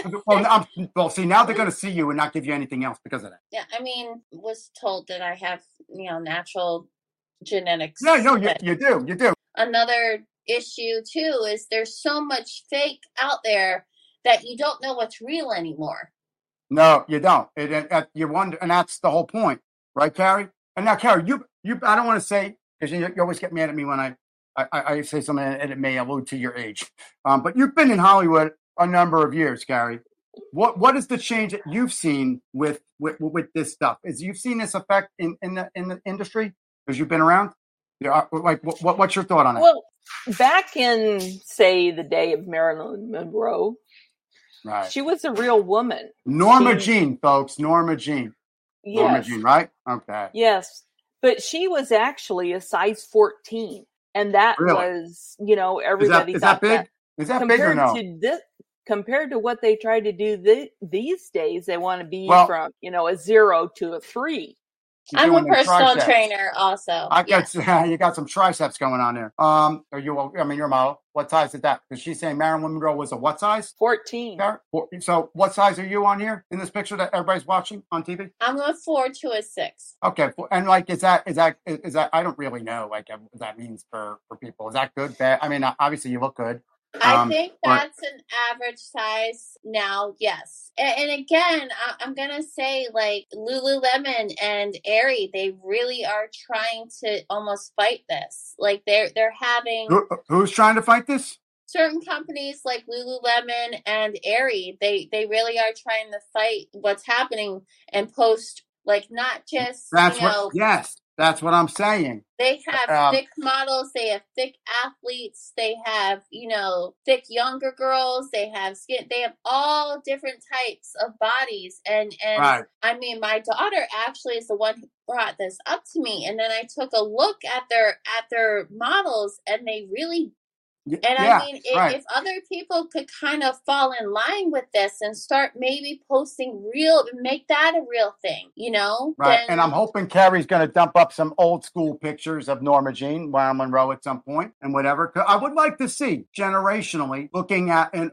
see, now they're going to see you and not give you anything else because of that. Yeah, I mean, was told that I have, natural genetics. No, you do. Another issue too is there's so much fake out there that you don't know what's real anymore. No, you don't. You wonder, and that's the whole point, right, Carrie? And now, Carrie, you I don't want to say because you always get mad at me when I say something and it may allude to your age, but you've been in Hollywood a number of years, Carrie. What is the change that you've seen with this stuff? Is you've seen this effect in the industry because you've been around? What's your thought on it? Well, back in, say, the day of Marilyn Monroe, right? She was a real woman. Norma Jean, folks. Norma Jean. Yes. Norma Jean, right? Okay. Yes. But she was actually a size 14. And that was, everybody is thought that big? Is that big or no? Compared to what they try to do these days, they want to be from, a 0 to a 3. I'm a personal trainer also. You got some triceps going on there. You're a model. What size is that? Because she's saying Marilyn Monroe was a what size? 14. So what size are you on here in this picture that everybody's watching on TV? I'm a 4 to a 6. Okay. And is that, I don't really know what that means for people. Is that good? Bad? I mean, obviously you look good. I think that's an average size now, yes. And again, I'm going to say like Lululemon and Aerie, they really are trying to almost fight this. Like they're having... Who's trying to fight this? Certain companies like Lululemon and Aerie, they really are trying to fight what's happening and post like not just, Yes. That's what I'm saying. They have thick models. They have thick athletes. They have, thick younger girls. They have skin. They have all different types of bodies. And right. I mean, my daughter actually is the one who brought this up to me. And then I took a look at their models, and they really. And I mean, if other people could kind of fall in line with this and start maybe posting make that a real thing, Right. And I'm hoping Carrie's going to dump up some old school pictures of Norma Jean, Marilyn Monroe at some point and whatever. I would like to see generationally looking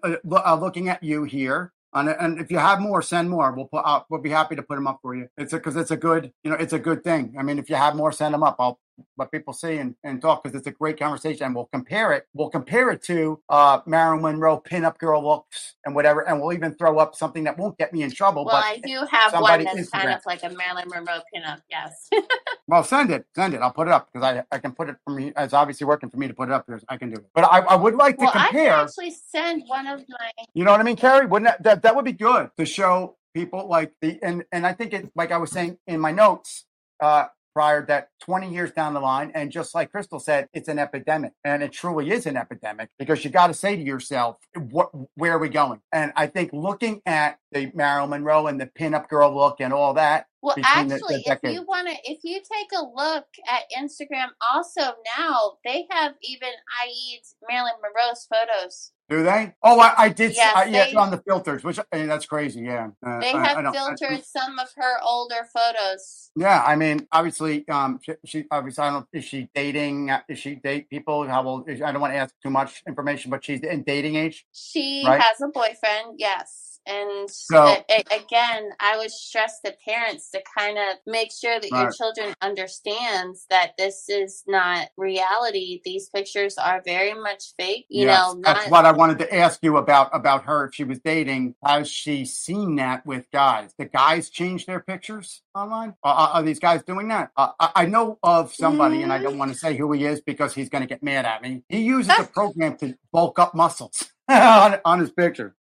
at you here. And if you have more, send more. We'll be happy to put them up for you. It's a good thing. I mean, if you have more, send them up. what people see and talk, because it's a great conversation, and we'll compare it to Marilyn Monroe pinup girl looks and whatever, and we'll even throw up something that won't get me in trouble. Well, but I do have one that's Instagram. kind of like a Marilyn Monroe pinup, yes. Well, send it. I'll put it up, because I can put it for me. It's obviously working for me to put it up here. I can do it. But I would like to compare. I can actually send one of my... You know what I mean, Carrie? Wouldn't that would be good to show people like and I think it, like I was saying in my notes, prior, that 20 years down the line, and just like Crystal said, it's an epidemic, and it truly is an epidemic, because you got to say to yourself, where are we going? And I think looking at the Marilyn Monroe and the pinup girl look and all that. Well, actually, if you take a look at Instagram, also now they have even IE'd Marilyn Monroe's photos. Do they? Oh, I did. Yes, see on the filters, which that's crazy. Yeah, they have filtered some of her older photos. Yeah, I mean, obviously, she obviously, I don't know, is she dating? Is she date people? How old? I don't want to ask too much information, but she's in dating age. She right? has a boyfriend. Yes. And so, again, I would stress the parents to kind of make sure that your children understands that this is not reality. These pictures are very much fake. You know, that's what I wanted to ask you about her. If she was dating, has she seen that with guys? The guys change their pictures online? Are these guys doing that? I know of somebody, and I don't want to say who he is because he's going to get mad at me. He uses a program to bulk up muscles on his picture.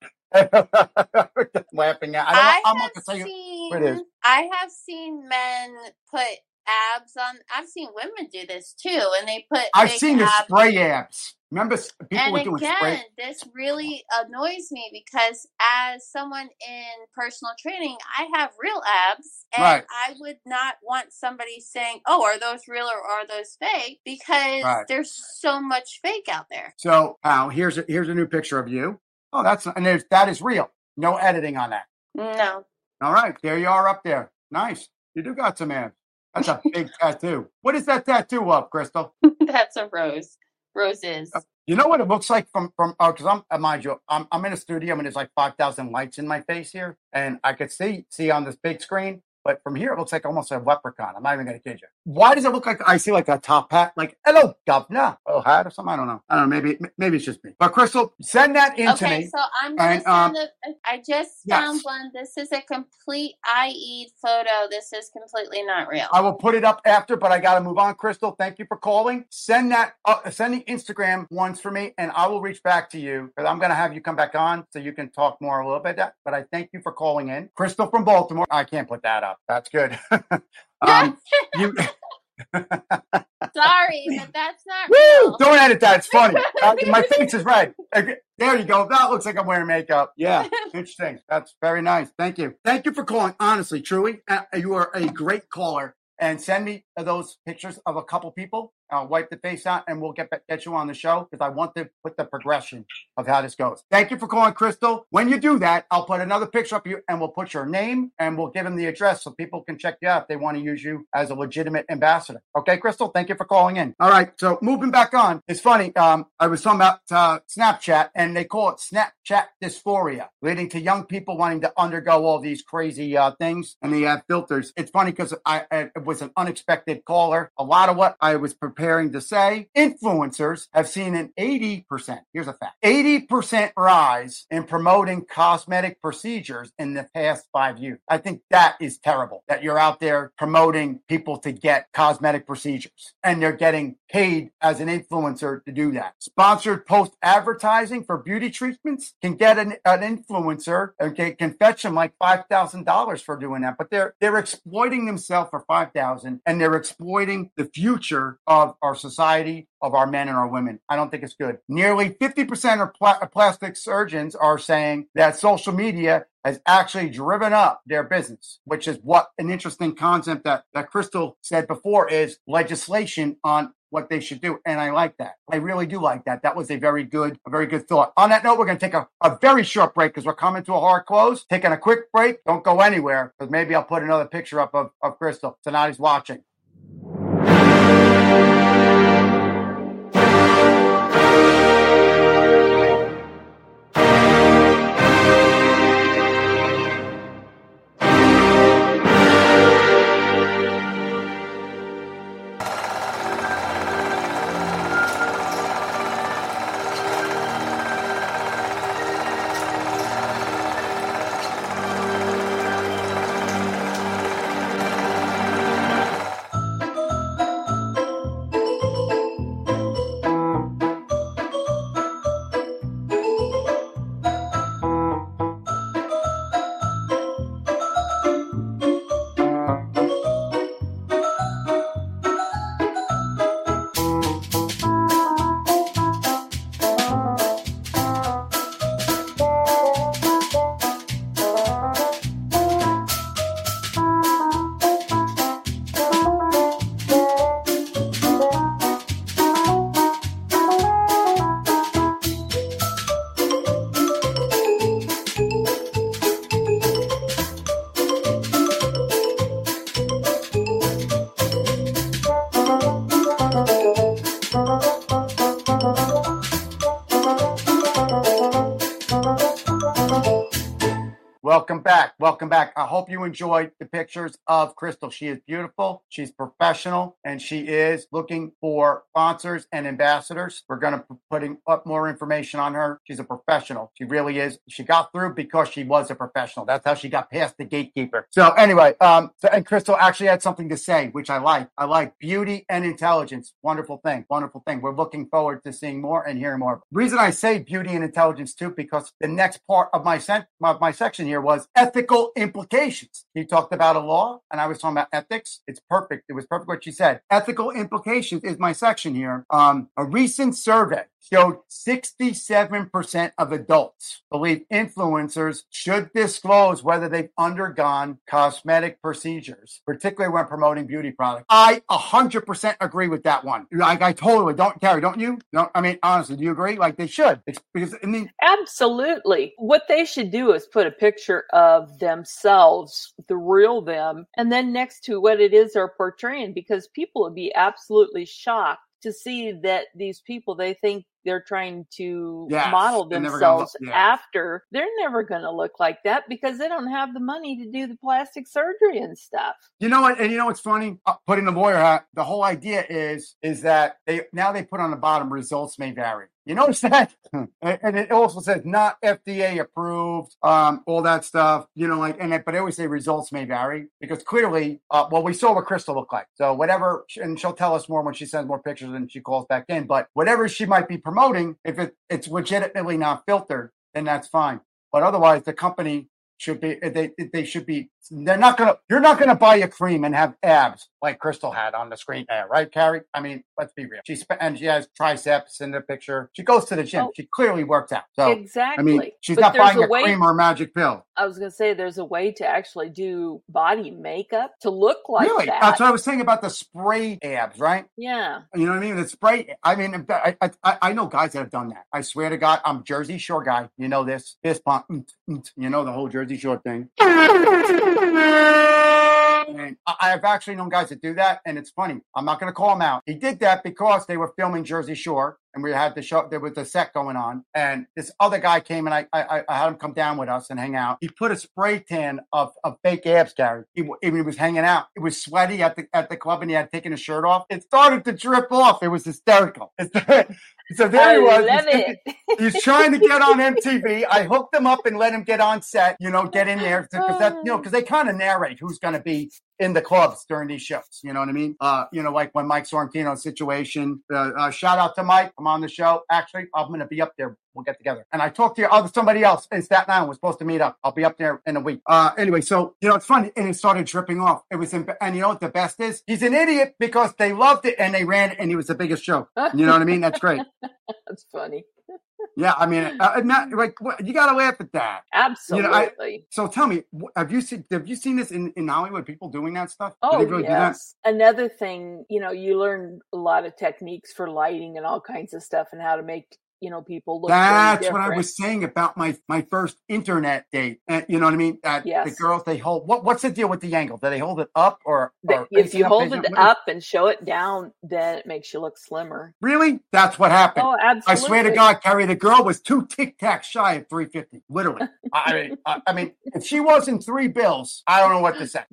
Laughing at. I'm not gonna tell you what it is. I have seen men put abs on. I've seen women do this too, and they put. I've seen the spray abs. Remember, people were doing spray. And again, this really annoys me because as someone in personal training, I have real abs, and I would not want somebody saying, "Oh, are those real or are those fake?" Because there's so much fake out there. So, here's a new picture of you. Oh, that is real. No editing on that. No. All right, there you are up there. Nice. You do got some abs. That's a big tattoo. What is that tattoo of, Crystal? That's a rose. Roses. You know what it looks like from because mind you, I'm in a studio and there's like 5,000 lights in my face here, and I could see on this big screen. But from here, it looks like almost a leprechaun. I'm not even going to kid you. Why does it look like I see like a top hat? Like, hello, governor. Oh, hat or something? I don't know. Maybe it's just me. But Crystal, send that in to me. Okay, so I'm going to send it. I just found one. This is a complete IE photo. This is completely not real. I will put it up after, but I got to move on. Crystal, thank you for calling. Send the Instagram ones for me, and I will reach back to you. Because I'm going to have you come back on so you can talk more a little bit. But I thank you for calling in. Crystal from Baltimore. I can't put that up. That's good. Sorry, but that's not real. Don't edit that. It's funny. My face is red. There you go. That looks like I'm wearing makeup. Yeah. Interesting. That's very nice. Thank you. Thank you for calling. Honestly, truly, you are a great caller. And send me those pictures of a couple people. I'll wipe the face out, and we'll get you on the show because I want to put the progression of how this goes. Thank you for calling, Crystal. When you do that, I'll put another picture up of you, and we'll put your name, and we'll give them the address so people can check you out if they want to use you as a legitimate ambassador. Okay, Crystal? Thank you for calling in. All right, so moving back on. It's funny. I was talking about Snapchat, and they call it Snapchat dysphoria, leading to young people wanting to undergo all these crazy things, and they have filters. It's funny because it was an unexpected caller. A lot of what I was preparing to say, influencers have seen an 80%, here's a fact, 80% rise in promoting cosmetic procedures in the past 5 years. I think that is terrible, that you're out there promoting people to get cosmetic procedures, and they're getting paid as an influencer to do that. Sponsored post advertising for beauty treatments can get an influencer, okay, can fetch them like $5,000 for doing that, but they're exploiting themselves for $5,000, and they're exploiting the future of our society, of our men and our women. I don't think it's good. Nearly 50% of plastic surgeons are saying that social media has actually driven up their business, which is what an interesting concept that Crystal said before is legislation on what they should do. And I like that. I really do like that. That was a very good thought. On that note, we're going to take a very short break because we're coming to a hard close. Taking a quick break. Don't go anywhere because maybe I'll put another picture up of Crystal. Tonight he's watching. welcome back. Welcome back. I hope you enjoyed the pictures of Crystal. She is beautiful. She's professional, and she is looking for sponsors and ambassadors. We're going to be putting up more information on her. She's a professional. She really is. She got through because she was a professional. That's how she got past the gatekeeper. So anyway, and Crystal actually had something to say, which I like. I like beauty and intelligence. Wonderful thing. Wonderful thing. We're looking forward to seeing more and hearing more. The reason I say beauty and intelligence too, because the next part of my section here was ethical implications. He talked about a law, and I was talking about ethics. It's perfect. It was perfect what she said. Ethical implications is my section here. A recent survey showed 67% of adults believe influencers should disclose whether they've undergone cosmetic procedures, particularly when promoting beauty products. I 100% agree with that one. I totally don't, Carrie, don't you? No, I mean, honestly, do you agree? Like they should. Because I mean, absolutely. What they should do is put a picture of themselves, the real them, and then next to what it is they're portraying, because people would be absolutely shocked to see that these people they think they're trying to model themselves after, they're never going to look like that because they don't have the money to do the plastic surgery and stuff. You know what? And you know what's funny? Putting the lawyer hat, the whole idea is that they put on the bottom, results may vary. You notice that? And it also says not FDA approved, all that stuff, you know, like, but they always say results may vary because clearly, we saw what Crystal looked like. So whatever, and she'll tell us more when she sends more pictures and she calls back in, but whatever she might be promoting, if it's legitimately not filtered, then that's fine. But otherwise, the company should be, you're not going to buy a cream and have abs like Crystal had on the screen there, right, Carrie? I mean, let's be real. And she has triceps in the picture. She goes to the gym. She clearly works out. So, exactly. I mean, she's not buying a cream or a magic pill. I was going to say there's a way to actually do body makeup to look like that. That's what I was saying about the spray abs, right? Yeah. You know what I mean? The spray. I mean, I know guys that have done that. I swear to God, I'm a Jersey Shore guy. You know this. Fist pump. You know the whole Jersey Shore thing. And I've actually known guys that do that, and it's funny. I'm not going to call him out. He did that because they were filming Jersey Shore, and we had the show. There was a set going on, and this other guy came, and I had him come down with us and hang out. He put a spray tan of fake abs, Gary. He was hanging out. It was sweaty at the club, and he had taken his shirt off. It started to drip off. It was hysterical. So there he was. He's trying to get on MTV. I hooked him up and let him get on set, get in there. Because they kind of narrate who's going to be in the clubs during these shows. You know what I mean? Like when Mike Sorrentino's situation. Shout out to Mike. I'm on the show. Actually, I'm going to be up there. We'll get together. And I talked to somebody else in Staten Island. We're supposed to meet up. I'll be up there in a week. Anyway, so, it's funny. And it started dripping off. And you know what the best is? He's an idiot because they loved it and they ran it and he was the biggest joke. You know what I mean? That's great. That's funny. Yeah, I mean, you got to laugh at that. Absolutely. So tell me, have you seen this in Hollywood? People doing that stuff? Oh, really yes. Another thing, you learn a lot of techniques for lighting and all kinds of stuff and how to make people look. That's what I was saying about my first internet date. And you know what I mean? Yes. The girls, they hold. What's the deal with the angle? Do they hold it up or if you hold it up and show it down, then it makes you look slimmer. Really? That's what happened. Oh, absolutely. I swear to God, Carrie, the girl was 2 Tic Tacs shy of 350. Literally. I mean, if she wasn't 3 bills, I don't know what to say.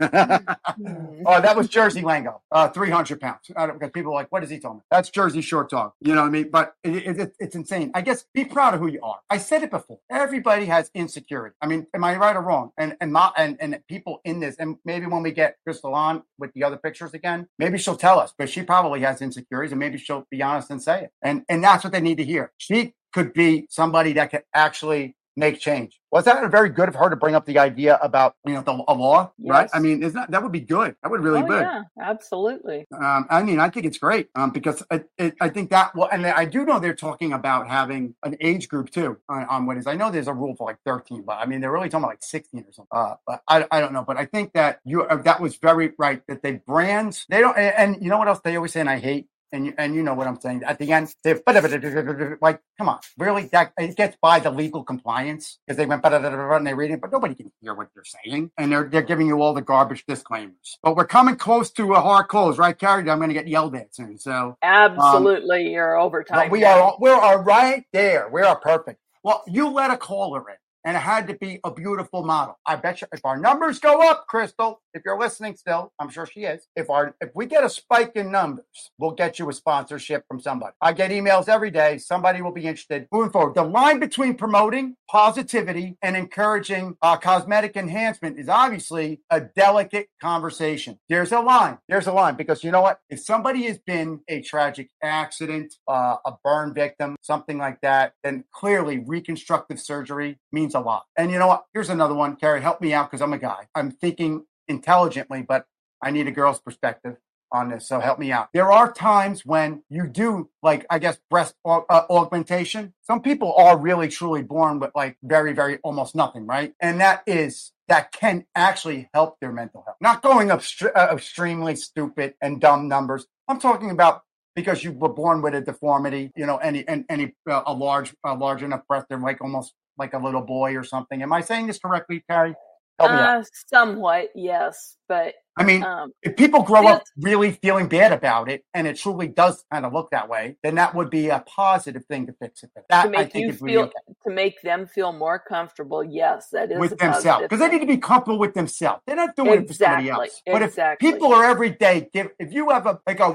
Oh, that was Jersey lingo. 300 pounds. Because people are like, what is he talking about? That's Jersey Shore talk. You know what I mean? But it's insane. I guess be proud of who you are. I said it before. Everybody has insecurity. I mean, am I right or wrong? And people in this, and maybe when we get Crystal on with the other pictures again, maybe she'll tell us, but she probably has insecurities and maybe she'll be honest and say it. And that's what they need to hear. She could be somebody that could actually make change. Was that very good of her to bring up the idea about, a law, yes. Right? I mean, that would be good. That would really be good. Yeah, absolutely. I mean, I think it's great because I think that, and I do know they're talking about having an age group too on what is. I know there's a rule for like 13, but I mean, they're really talking about like 16 or something. But I don't know. But I think that that was very right that they brands, they don't, and you know what else they always say, and I hate, and you know what I'm saying. At the end, like, come on, really? That it gets by the legal compliance because they went and they read it, but nobody can hear what they're saying, and they're giving you all the garbage disclaimers. But we're coming close to a hard close, right, Carrie? I'm going to get yelled at soon. So absolutely, you're overtime. We are right there. We are perfect. Well, you let a caller in. and it had to be a beautiful model. I bet you if our numbers go up, Crystal, if you're listening still, I'm sure she is. If we get a spike in numbers, we'll get you a sponsorship from somebody. I get emails every day. Somebody will be interested. Moving forward, the line between promoting positivity and encouraging cosmetic enhancement is obviously a delicate conversation. There's a line. There's a line because you know what? If somebody has been a tragic accident, a burn victim, something like that, then clearly reconstructive surgery means a lot. And you know what? Here's another one. Carrie, help me out because I'm a guy. I'm thinking intelligently, but I need a girl's perspective on this. So help me out. There are times when you do, like, I guess, breast augmentation. Some people are really, truly born with like very, very almost nothing, right? And that can actually help their mental health. Not going extremely stupid and dumb numbers. I'm talking about because you were born with a deformity, you know, a large enough breast, they're like almost like a little boy or something. Am I saying this correctly, Carrie? Help me out. Somewhat, yes, but I mean, if people grow up really feeling bad about it, and it truly does kind of look that way, then that would be a positive thing to fix it. That I think is really okay. To make them feel more comfortable. Yes, that is with themselves because they need to be comfortable with themselves. They're not doing it for somebody else. But if people are every day, if you have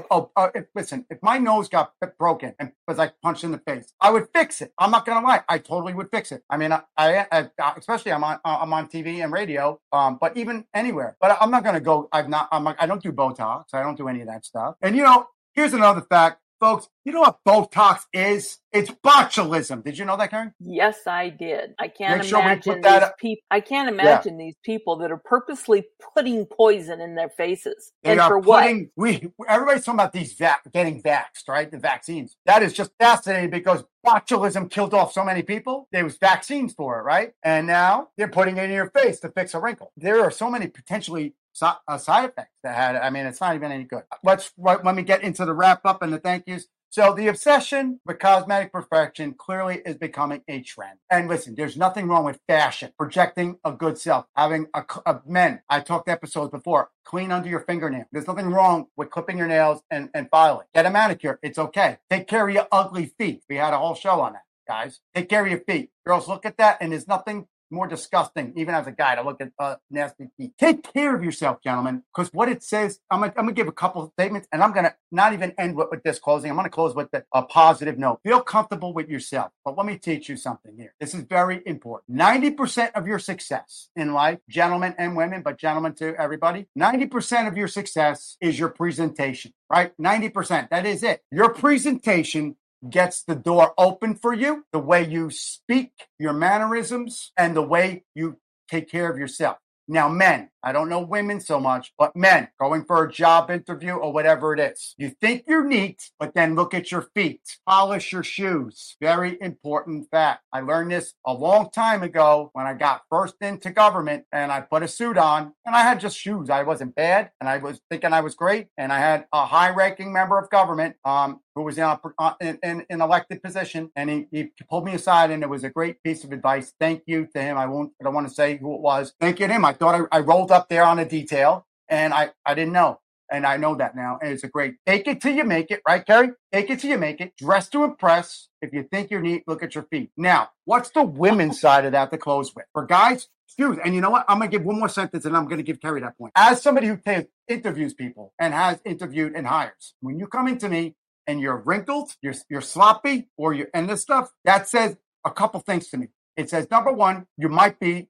listen, if my nose got broken and was like punched in the face, I would fix it. I'm not gonna lie, I totally would fix it. I mean, I especially I'm on TV and radio, but even anywhere. But I'm not gonna go. I don't do Botox. I don't do any of that stuff. And you know, here's another fact, folks. You know what Botox is? It's botulism. Did you know that, Karen? Yes, I did. I can't imagine these people. I can't imagine these people that are purposely putting poison in their faces. And for what? Everybody's talking about these getting vaxxed, right? The vaccines. That is just fascinating because botulism killed off so many people. There was vaccines for it, right? And now they're putting it in your face to fix a wrinkle. There are so many potentially side effects that had. I mean, it's not even any good. Let me get into the wrap up and the thank yous. So the obsession with cosmetic perfection clearly is becoming a trend. And listen, there's nothing wrong with fashion, projecting a good self, having men. I talked episodes before, clean under your fingernail. There's nothing wrong with clipping your nails and filing. Get a manicure. It's okay. Take care of your ugly feet. We had a whole show on that, guys. Take care of your feet. Girls, look at that, and there's nothing more disgusting, even as a guy, to look at nasty feet. Take care of yourself, gentlemen, because what it says, I'm gonna give a couple of statements, and I'm gonna not even end with this closing. I'm gonna close with a positive note. Feel comfortable with yourself. But let me teach you something here. This is very important. 90% of your success in life, gentlemen and women, but gentlemen too, everybody, 90% of your success is your presentation, right? 90%. That is it. Your presentation gets the door open for you, the way you speak, your mannerisms, and the way you take care of yourself. Now, men, I don't know women so much, but men going for a job interview or whatever it is. You think you're neat, but then look at your feet. Polish your shoes. Very important fact. I learned this a long time ago when I got first into government and I put a suit on and I had just shoes. I wasn't bad and I was thinking I was great. And I had a high-ranking member of government who was in an elected position, and he pulled me aside, and it was a great piece of advice. Thank you to him. I don't want to say who it was. Thank you to him. I thought I rolled up there on a detail, and I didn't know. And I know that now. And it's a great, take it till you make it, right, Carrie? Take it till you make it. Dress to impress. If you think you're neat, look at your feet. Now, what's the women's side of that to close with? For guys, shoes. And you know what? I'm going to give one more sentence, and I'm going to give Carrie that point. As somebody who interviews people and has interviewed and hires, when you come into me and you're wrinkled, you're sloppy, and this stuff, that says a couple things to me. It says, number one, you might be,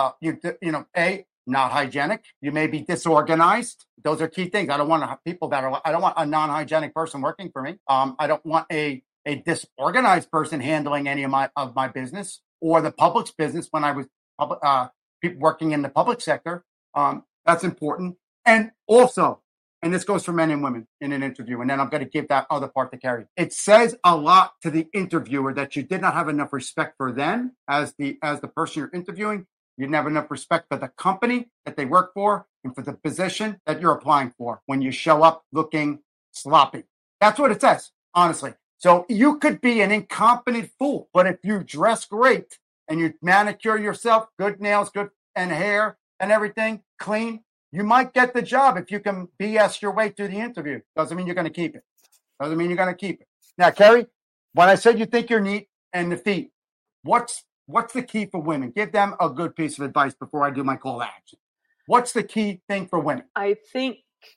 not hygienic. You may be disorganized. Those are key things. I don't want a non-hygienic person working for me. I don't want a disorganized person handling any of my business or the public's business when I was working in the public sector. That's important. And also, and this goes for men and women in an interview, and then I'm going to give that other part to Carrie. It says a lot to the interviewer that you did not have enough respect for them as the person you're interviewing. You didn't have enough respect for the company that they work for and for the position that you're applying for when you show up looking sloppy. That's what it says, honestly. So you could be an incompetent fool, but if you dress great and you manicure yourself, good nails, good and hair and everything, clean, you might get the job if you can BS your way through the interview. Doesn't mean you're going to keep it. Doesn't mean you're going to keep it. Now, Carrie, when I said you think you're neat and the feet, what's what's the key for women? Give them a good piece of advice before I do my call to action. What's the key thing for women? I think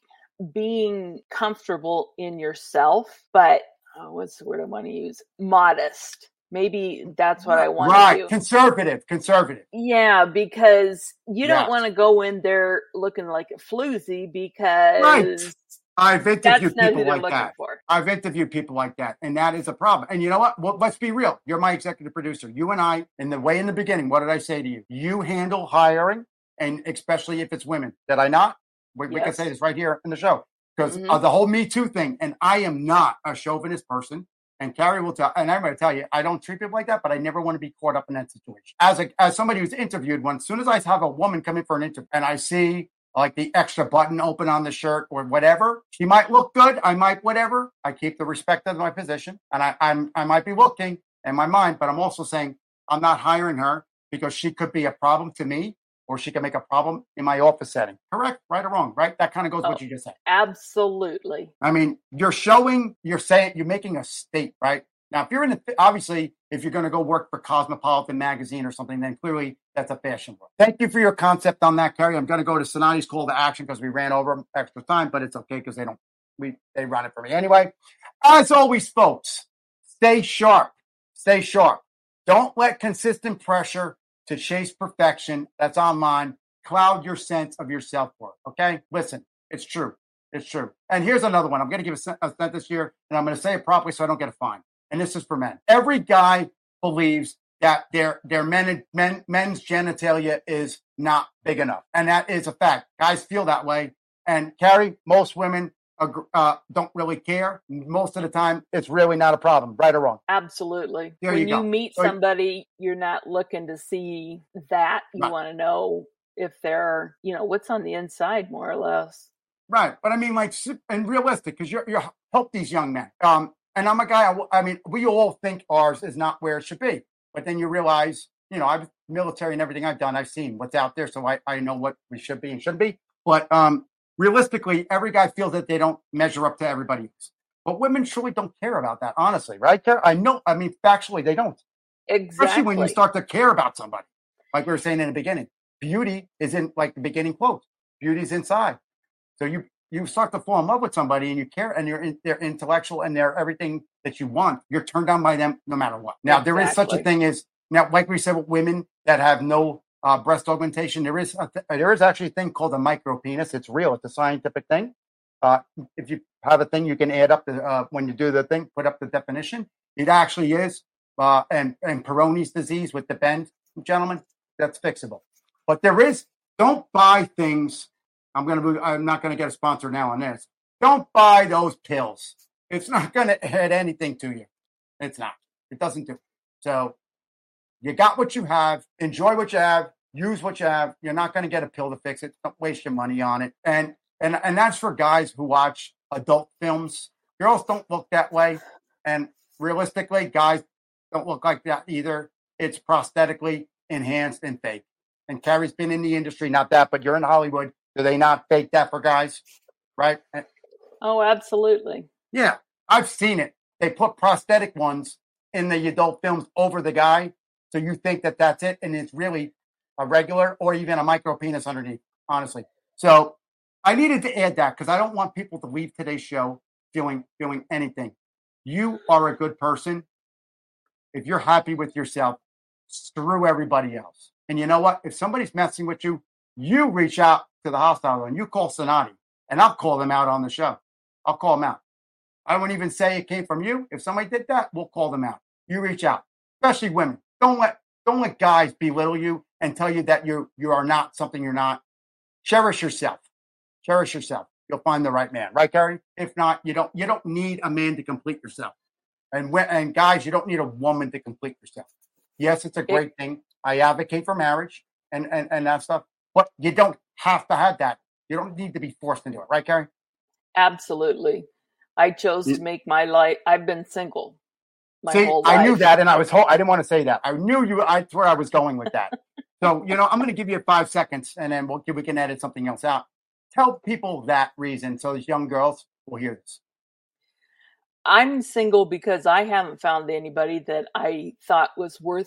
being comfortable in yourself, but what's the word I want to use? Modest. Maybe that's what I want to do. Conservative. Yeah, because you don't want to go in there looking like a floozy because I've interviewed that's people not who like they're that. looking for. I've interviewed people like that, and that is a problem. And you know what? Well, let's be real. You're my executive producer. You and I, in the beginning, what did I say to you? You handle hiring, and especially if it's women. Did I not? We can say this right here in the show. Because of the whole Me Too thing, and I am not a chauvinist person, and Carrie will tell, and I'm going to tell you, I don't treat people like that, but I never want to be caught up in that situation. As somebody who's interviewed, as soon as I have a woman come in for an interview, and I see like the extra button open on the shirt or whatever, she might look good, I might whatever. I keep the respect of my position, and I might be looking in my mind, but I'm also saying I'm not hiring her because she could be a problem to me, or she can make a problem in my office setting. Correct? Right or wrong? Right? That kind of goes with what you just said. Absolutely. I mean, you're making a state, right? Now, if you're if you're going to go work for Cosmopolitan magazine or something, then clearly that's a fashion book. Thank you for your concept on that, Carrie. I'm going to go to Sonati's call to action because we ran over extra time, but it's okay because they run it for me anyway. As always, folks, stay sharp. Stay sharp. Don't let consistent pressure to chase perfection that's online cloud your sense of your self-worth. Okay? Listen, it's true. It's true. And here's another one. I'm going to give a sentence here, and I'm going to say it properly so I don't get a fine. And this is for men. Every guy believes that their men's genitalia is not big enough. And that is a fact. Guys feel that way. And Carrie, most women don't really care. Most of the time, it's really not a problem, right or wrong. Absolutely. When you meet somebody, you're not looking to see that. You want to know if they're, what's on the inside, more or less. Right. But I mean, and realistic, because you're help these young men. And I'm a guy, we all think ours is not where it should be. But then you realize, I've military and everything I've done, I've seen what's out there. So I know what we should be and shouldn't be. But realistically, every guy feels that they don't measure up to everybody else. But women truly don't care about that, honestly, right? Factually, they don't. Exactly. Especially when you start to care about somebody. Like we were saying in the beginning, beauty is in like the beginning quote. Beauty's inside. So you start to fall in love with somebody and you care and they're intellectual and they're everything that you want. You're turned on by them no matter what. Now, There is such a thing as, like we said, with women that have no breast augmentation, there is actually a thing called a micro penis. It's real. It's a scientific thing. If you have a thing, you can add up when you do the thing, put up the definition. It actually is. And Peyronie's disease with the bend, gentlemen, that's fixable. But don't buy things. I'm not going to get a sponsor now on this. Don't buy those pills. It's not going to add anything to you. It's not. It doesn't do it. So you got what you have. Enjoy what you have. Use what you have. You're not going to get a pill to fix it. Don't waste your money on it. And that's for guys who watch adult films. Girls don't look that way. And realistically, guys don't look like that either. It's prosthetically enhanced and fake. And Carrie's been in the industry, not that, but you're in Hollywood. Do they not fake that for guys? Right? Oh, absolutely. Yeah, I've seen it. They put prosthetic ones in the adult films over the guy. So you think that that's it. And it's really a regular or even a micro penis underneath, honestly. So I needed to add that because I don't want people to leave today's show feeling anything. You are a good person. If you're happy with yourself, screw everybody else. And you know what? If somebody's messing with you, you reach out to the hostile and you call Sonati, and I'll call them out on the show. I'll call them out. I won't even say it came from you. If somebody did that, we'll call them out. You reach out, especially women. Don't let guys belittle you and tell you that you are not something you're not. Cherish yourself. Cherish yourself. You'll find the right man, right, Gary? If not, you don't need a man to complete yourself. And guys, you don't need a woman to complete yourself. Yes, it's a great thing. I advocate for marriage and that stuff, but you don't have to have that. You don't need to be forced into it, right, Gary? Absolutely. I chose to make my life. I've been single my whole life. I knew that, and I didn't want to say that. I knew you. That's where I was going with that. So, I'm going to give you 5 seconds, and then we can edit something else out. Tell people that reason so these young girls will hear this. I'm single because I haven't found anybody that I thought was worth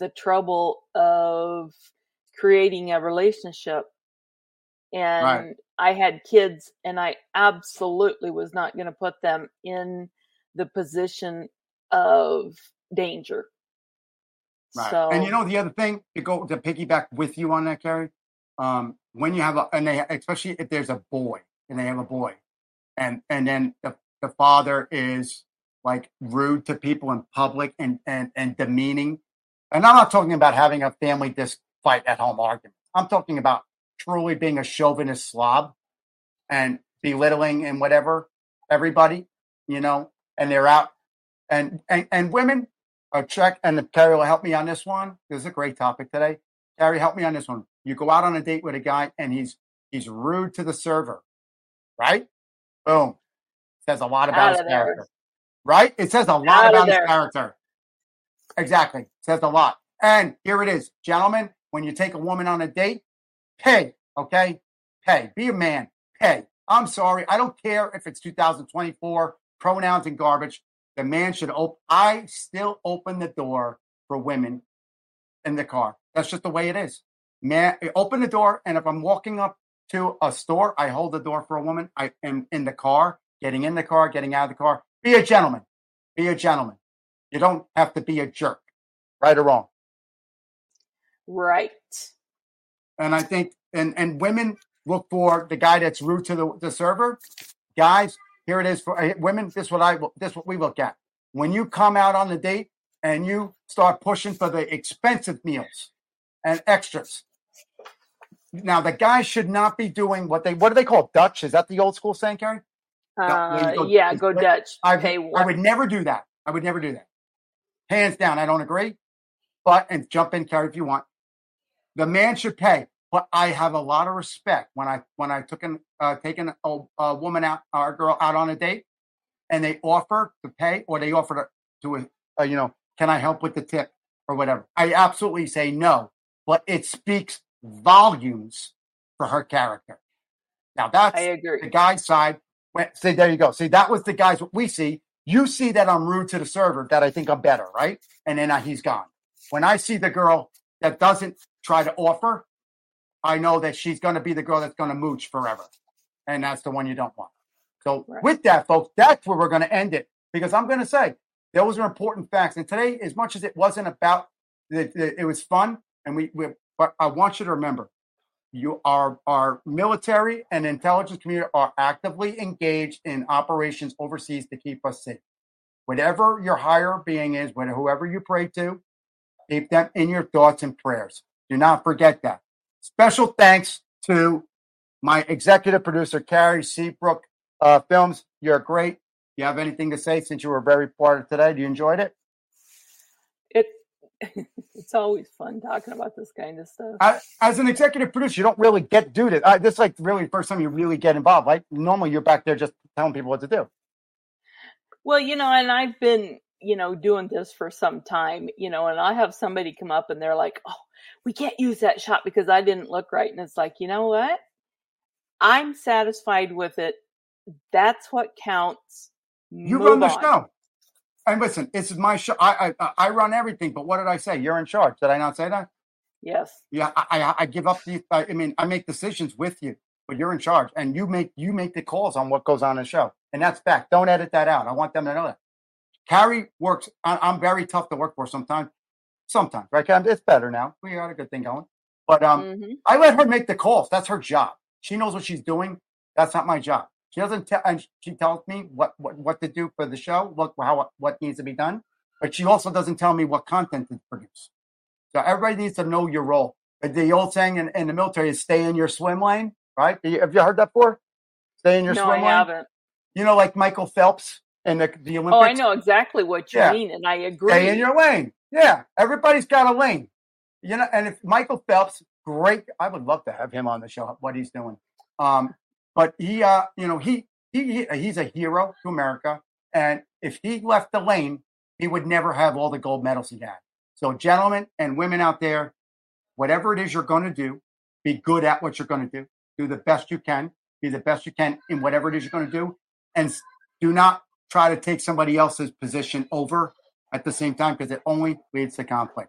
the trouble of creating a relationship. And Right. I had kids, and I absolutely was not going to put them in the position of danger. Right. So, And you know, the other thing to go to piggyback with you on that, Carrie, when you have especially if there's a boy and they have a boy, and then the father is like rude to people in public and demeaning. And I'm not talking about having a family fight at home argument. I'm talking about truly being a chauvinist slob and belittling and whatever everybody, and they're out and women check, and Carrie will help me on this one. This is a great topic today. Carrie, help me on this one. You go out on a date with a guy and he's rude to the server, right? Boom. Says a lot about his character. Right? It says a lot about his character. Exactly. Says a lot. And here it is. Gentlemen, when you take a woman on a date, pay, okay? Pay. Be a man. Pay. I'm sorry. I don't care if it's 2024, pronouns and garbage. The man should I still open the door for women in the car. That's just the way it is. Man, open the door, and if I'm walking up to a store, I hold the door for a woman. I am in the car, getting in the car, getting out of the car. Be a gentleman. Be a gentleman. You don't have to be a jerk, right or wrong. Right. And I think, and women look for the guy that's rude to the server. Guys, here it is for women. This is what we look at. When you come out on the date and you start pushing for the expensive meals and extras. Now, the guy should not be doing what do they call Dutch? Is that the old school saying, Carrie? Go Dutch. I would never do that. I would never do that. Hands down, I don't agree. And jump in, Carrie, if you want. The man should pay. But I have a lot of respect when I taken a woman out, or a girl out on a date, and they offer to pay, or they offer to can I help with the tip or whatever. I absolutely say no, but it speaks volumes for her character. Now that's I agree. The guy's side. See, there you go. See, that was the guys what we see. You see that I'm rude to the server, that I think I'm better, right? And then he's gone. When I see the girl that doesn't try to offer, I know that she's going to be the girl that's going to mooch forever. And that's the one you don't want. So With that, folks, that's where we're going to end it. Because I'm going to say, those are important facts. And today, as much as it wasn't about, it was fun. But I want you to remember, our military and intelligence community are actively engaged in operations overseas to keep us safe. Whatever your higher being is, whoever you pray to, keep them in your thoughts and prayers. Do not forget that. Special thanks to my executive producer, Carrie Seabrook Films. You're great. You have anything to say since you were very part of today? You enjoyed it? It's always fun talking about this kind of stuff. As an executive producer, you don't really do this. This is like really the first time you really get involved. Like normally you're back there just telling people what to do. Well, and I've been, doing this for some time, and I have somebody come up and they're like, oh, we can't use that shot because I didn't look right. And it's like, you know what? I'm satisfied with it. That's what counts. You run the show. And listen, this is my show. I run everything. But what did I say? You're in charge. Did I not say that? Yes. Yeah. I give up I make decisions with you, but you're in charge, and you make the calls on what goes on in the show, and that's fact. Don't edit that out. I want them to know that. Carrie works. I'm very tough to work for sometimes. Sometimes, right? It's better now. We got a good thing going. But I let her make the calls. That's her job. She knows what she's doing. That's not my job. She doesn't tell, and she tells me what to do for the show, what needs to be done. But she also doesn't tell me what content to produce. So everybody needs to know your role. The old saying in the military is "stay in your swim lane." Right? Have you heard that before? Stay in your swim lane. No, I haven't. Like Michael Phelps in the Olympics. Oh, I know exactly what you mean, and I agree. Stay in your lane. Yeah, everybody's got a lane. And if Michael Phelps, great. I would love to have him on the show. What he's doing. But he, he's a hero to America. And if he left the lane, he would never have all the gold medals he had. So gentlemen and women out there, whatever it is you're going to do, be good at what you're going to do. Do the best you can. Be the best you can in whatever it is you're going to do. And do not try to take somebody else's position over at the same time, because it only leads to conflict.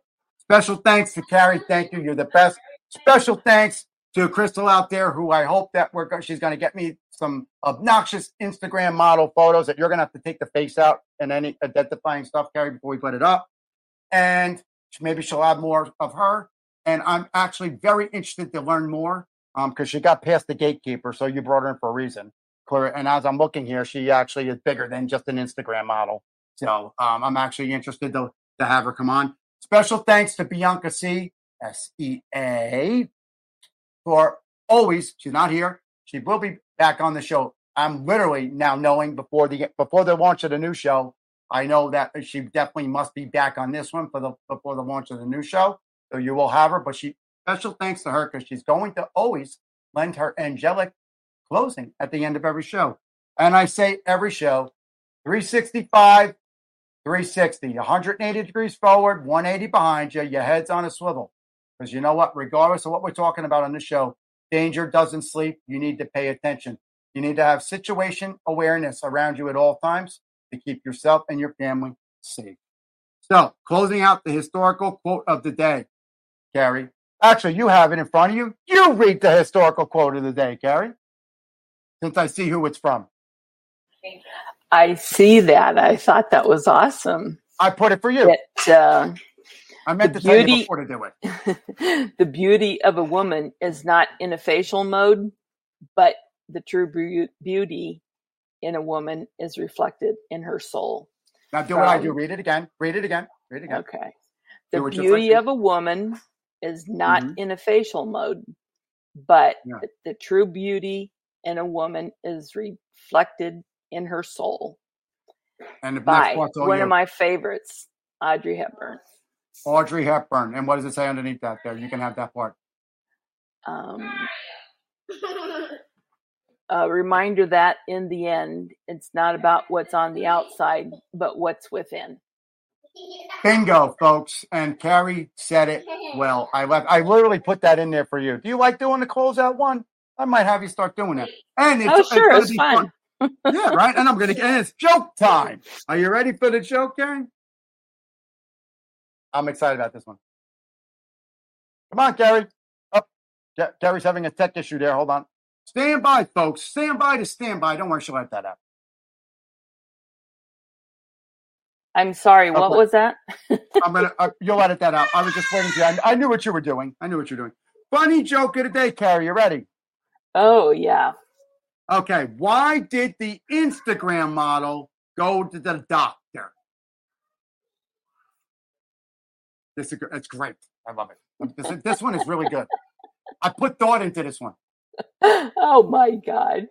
Special thanks to Carrie. Thank you. You're the best. Special thanks to Crystal out there, who I hope that she's going to get me some obnoxious Instagram model photos that you're going to have to take the face out and any identifying stuff, Carrie, before we put it up. And maybe she'll have more of her. And I'm actually very interested to learn more because she got past the gatekeeper. So you brought her in for a reason. And as I'm looking here, she actually is bigger than just an Instagram model. So I'm actually interested to have her come on. Special thanks to Bianca C, SEA, for always. She's not here. She will be back on the show. I'm literally now knowing before the launch of the new show, I know that she definitely must be back on this one before the launch of the new show. So you will have her, but special thanks to her because she's going to always lend her angelic closing at the end of every show. And I say every show, 365, 360, 180 degrees forward, 180 behind you. Your head's on a swivel. Because you know what? Regardless of what we're talking about on the show, danger doesn't sleep. You need to pay attention. You need to have situation awareness around you at all times to keep yourself and your family safe. So, closing out the historical quote of the day, Carrie. Actually, you have it in front of you. You read the historical quote of the day, Carrie, since I see who it's from. I see that. I thought that was awesome. I put it for you. I meant to tell you before to do it. The beauty of a woman is not in a facial mode, but the true beauty in a woman is reflected in her soul. Now do what I do. Read it again. Read it again. Read it again. Okay. The beauty of a woman is not in a facial mode, but the true beauty in a woman is reflected in her soul. And the by one of my favorites, Audrey Hepburn. Audrey Hepburn. And what does it say underneath that there? You can have that part. A reminder that in the end, it's not about what's on the outside, but what's within. Bingo, folks. And Carrie said it well. I literally put that in there for you. Do you like doing the closeout one? I might have you start doing it. And it's fun. Yeah, right. And and it's joke time. Are you ready for the joke, Carrie? I'm excited about this one. Come on, Carrie. Oh, Carrie's having a tech issue there. Hold on. Stand by, folks. Stand by to stand by. Don't worry, she'll let that out. I'm sorry. What was that? You'll edit that out. I was just waiting for you. I knew what you were doing. Funny joke of the day, Carrie. You ready? Oh, yeah. Okay. Why did the Instagram model go to the doctor? It's great. I love it. This one is really good. I put thought into this one. Oh, my God.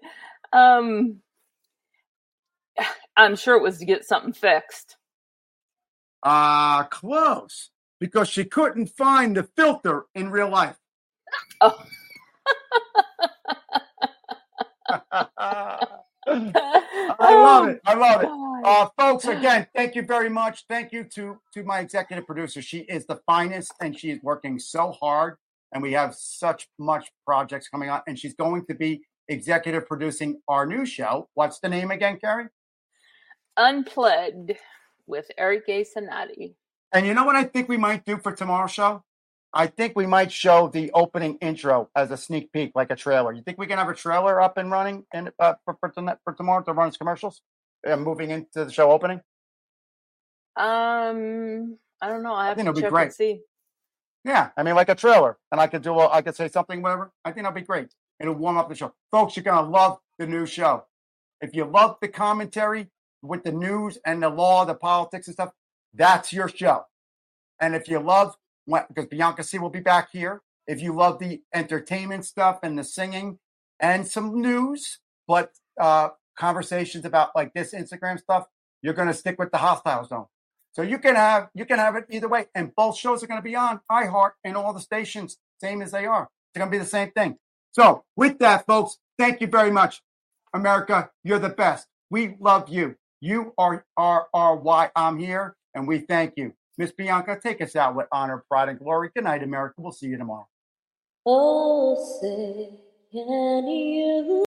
I'm sure it was to get something fixed. Close. Because she couldn't find the filter in real life. Oh. I love it. Folks, again, thank you very much. Thank you to my executive producer. She is the finest, and she is working so hard. And we have such much projects coming on. And she's going to be executive producing our new show. What's the name again, Carrie? Unplugged with Eric A. Sonati. And you know what I think we might do for tomorrow's show? I think we might show the opening intro as a sneak peek, like a trailer. You think we can have a trailer up and running for tomorrow to run its commercials? Moving into the show opening? I don't know. I have to check and see. Yeah, I mean, like a trailer, and I could say something, whatever. I think that'll be great. It'll warm up the show, folks. You're gonna love the new show. If you love the commentary with the news and the law, the politics and stuff, that's your show. And if you love, because Bianca C will be back here. If you love the entertainment stuff and the singing and some news, but conversations about like this Instagram stuff, you're gonna stick with the Hostile Zone. So you can have it either way. And both shows are going to be on iHeart and all the stations, same as they are. It's going to be the same thing. So with that, folks, thank you very much. America, you're the best. We love you. You are why I'm here, and we thank you. Miss Bianca, take us out with honor, pride, and glory. Good night, America. We'll see you tomorrow. Oh, say, can you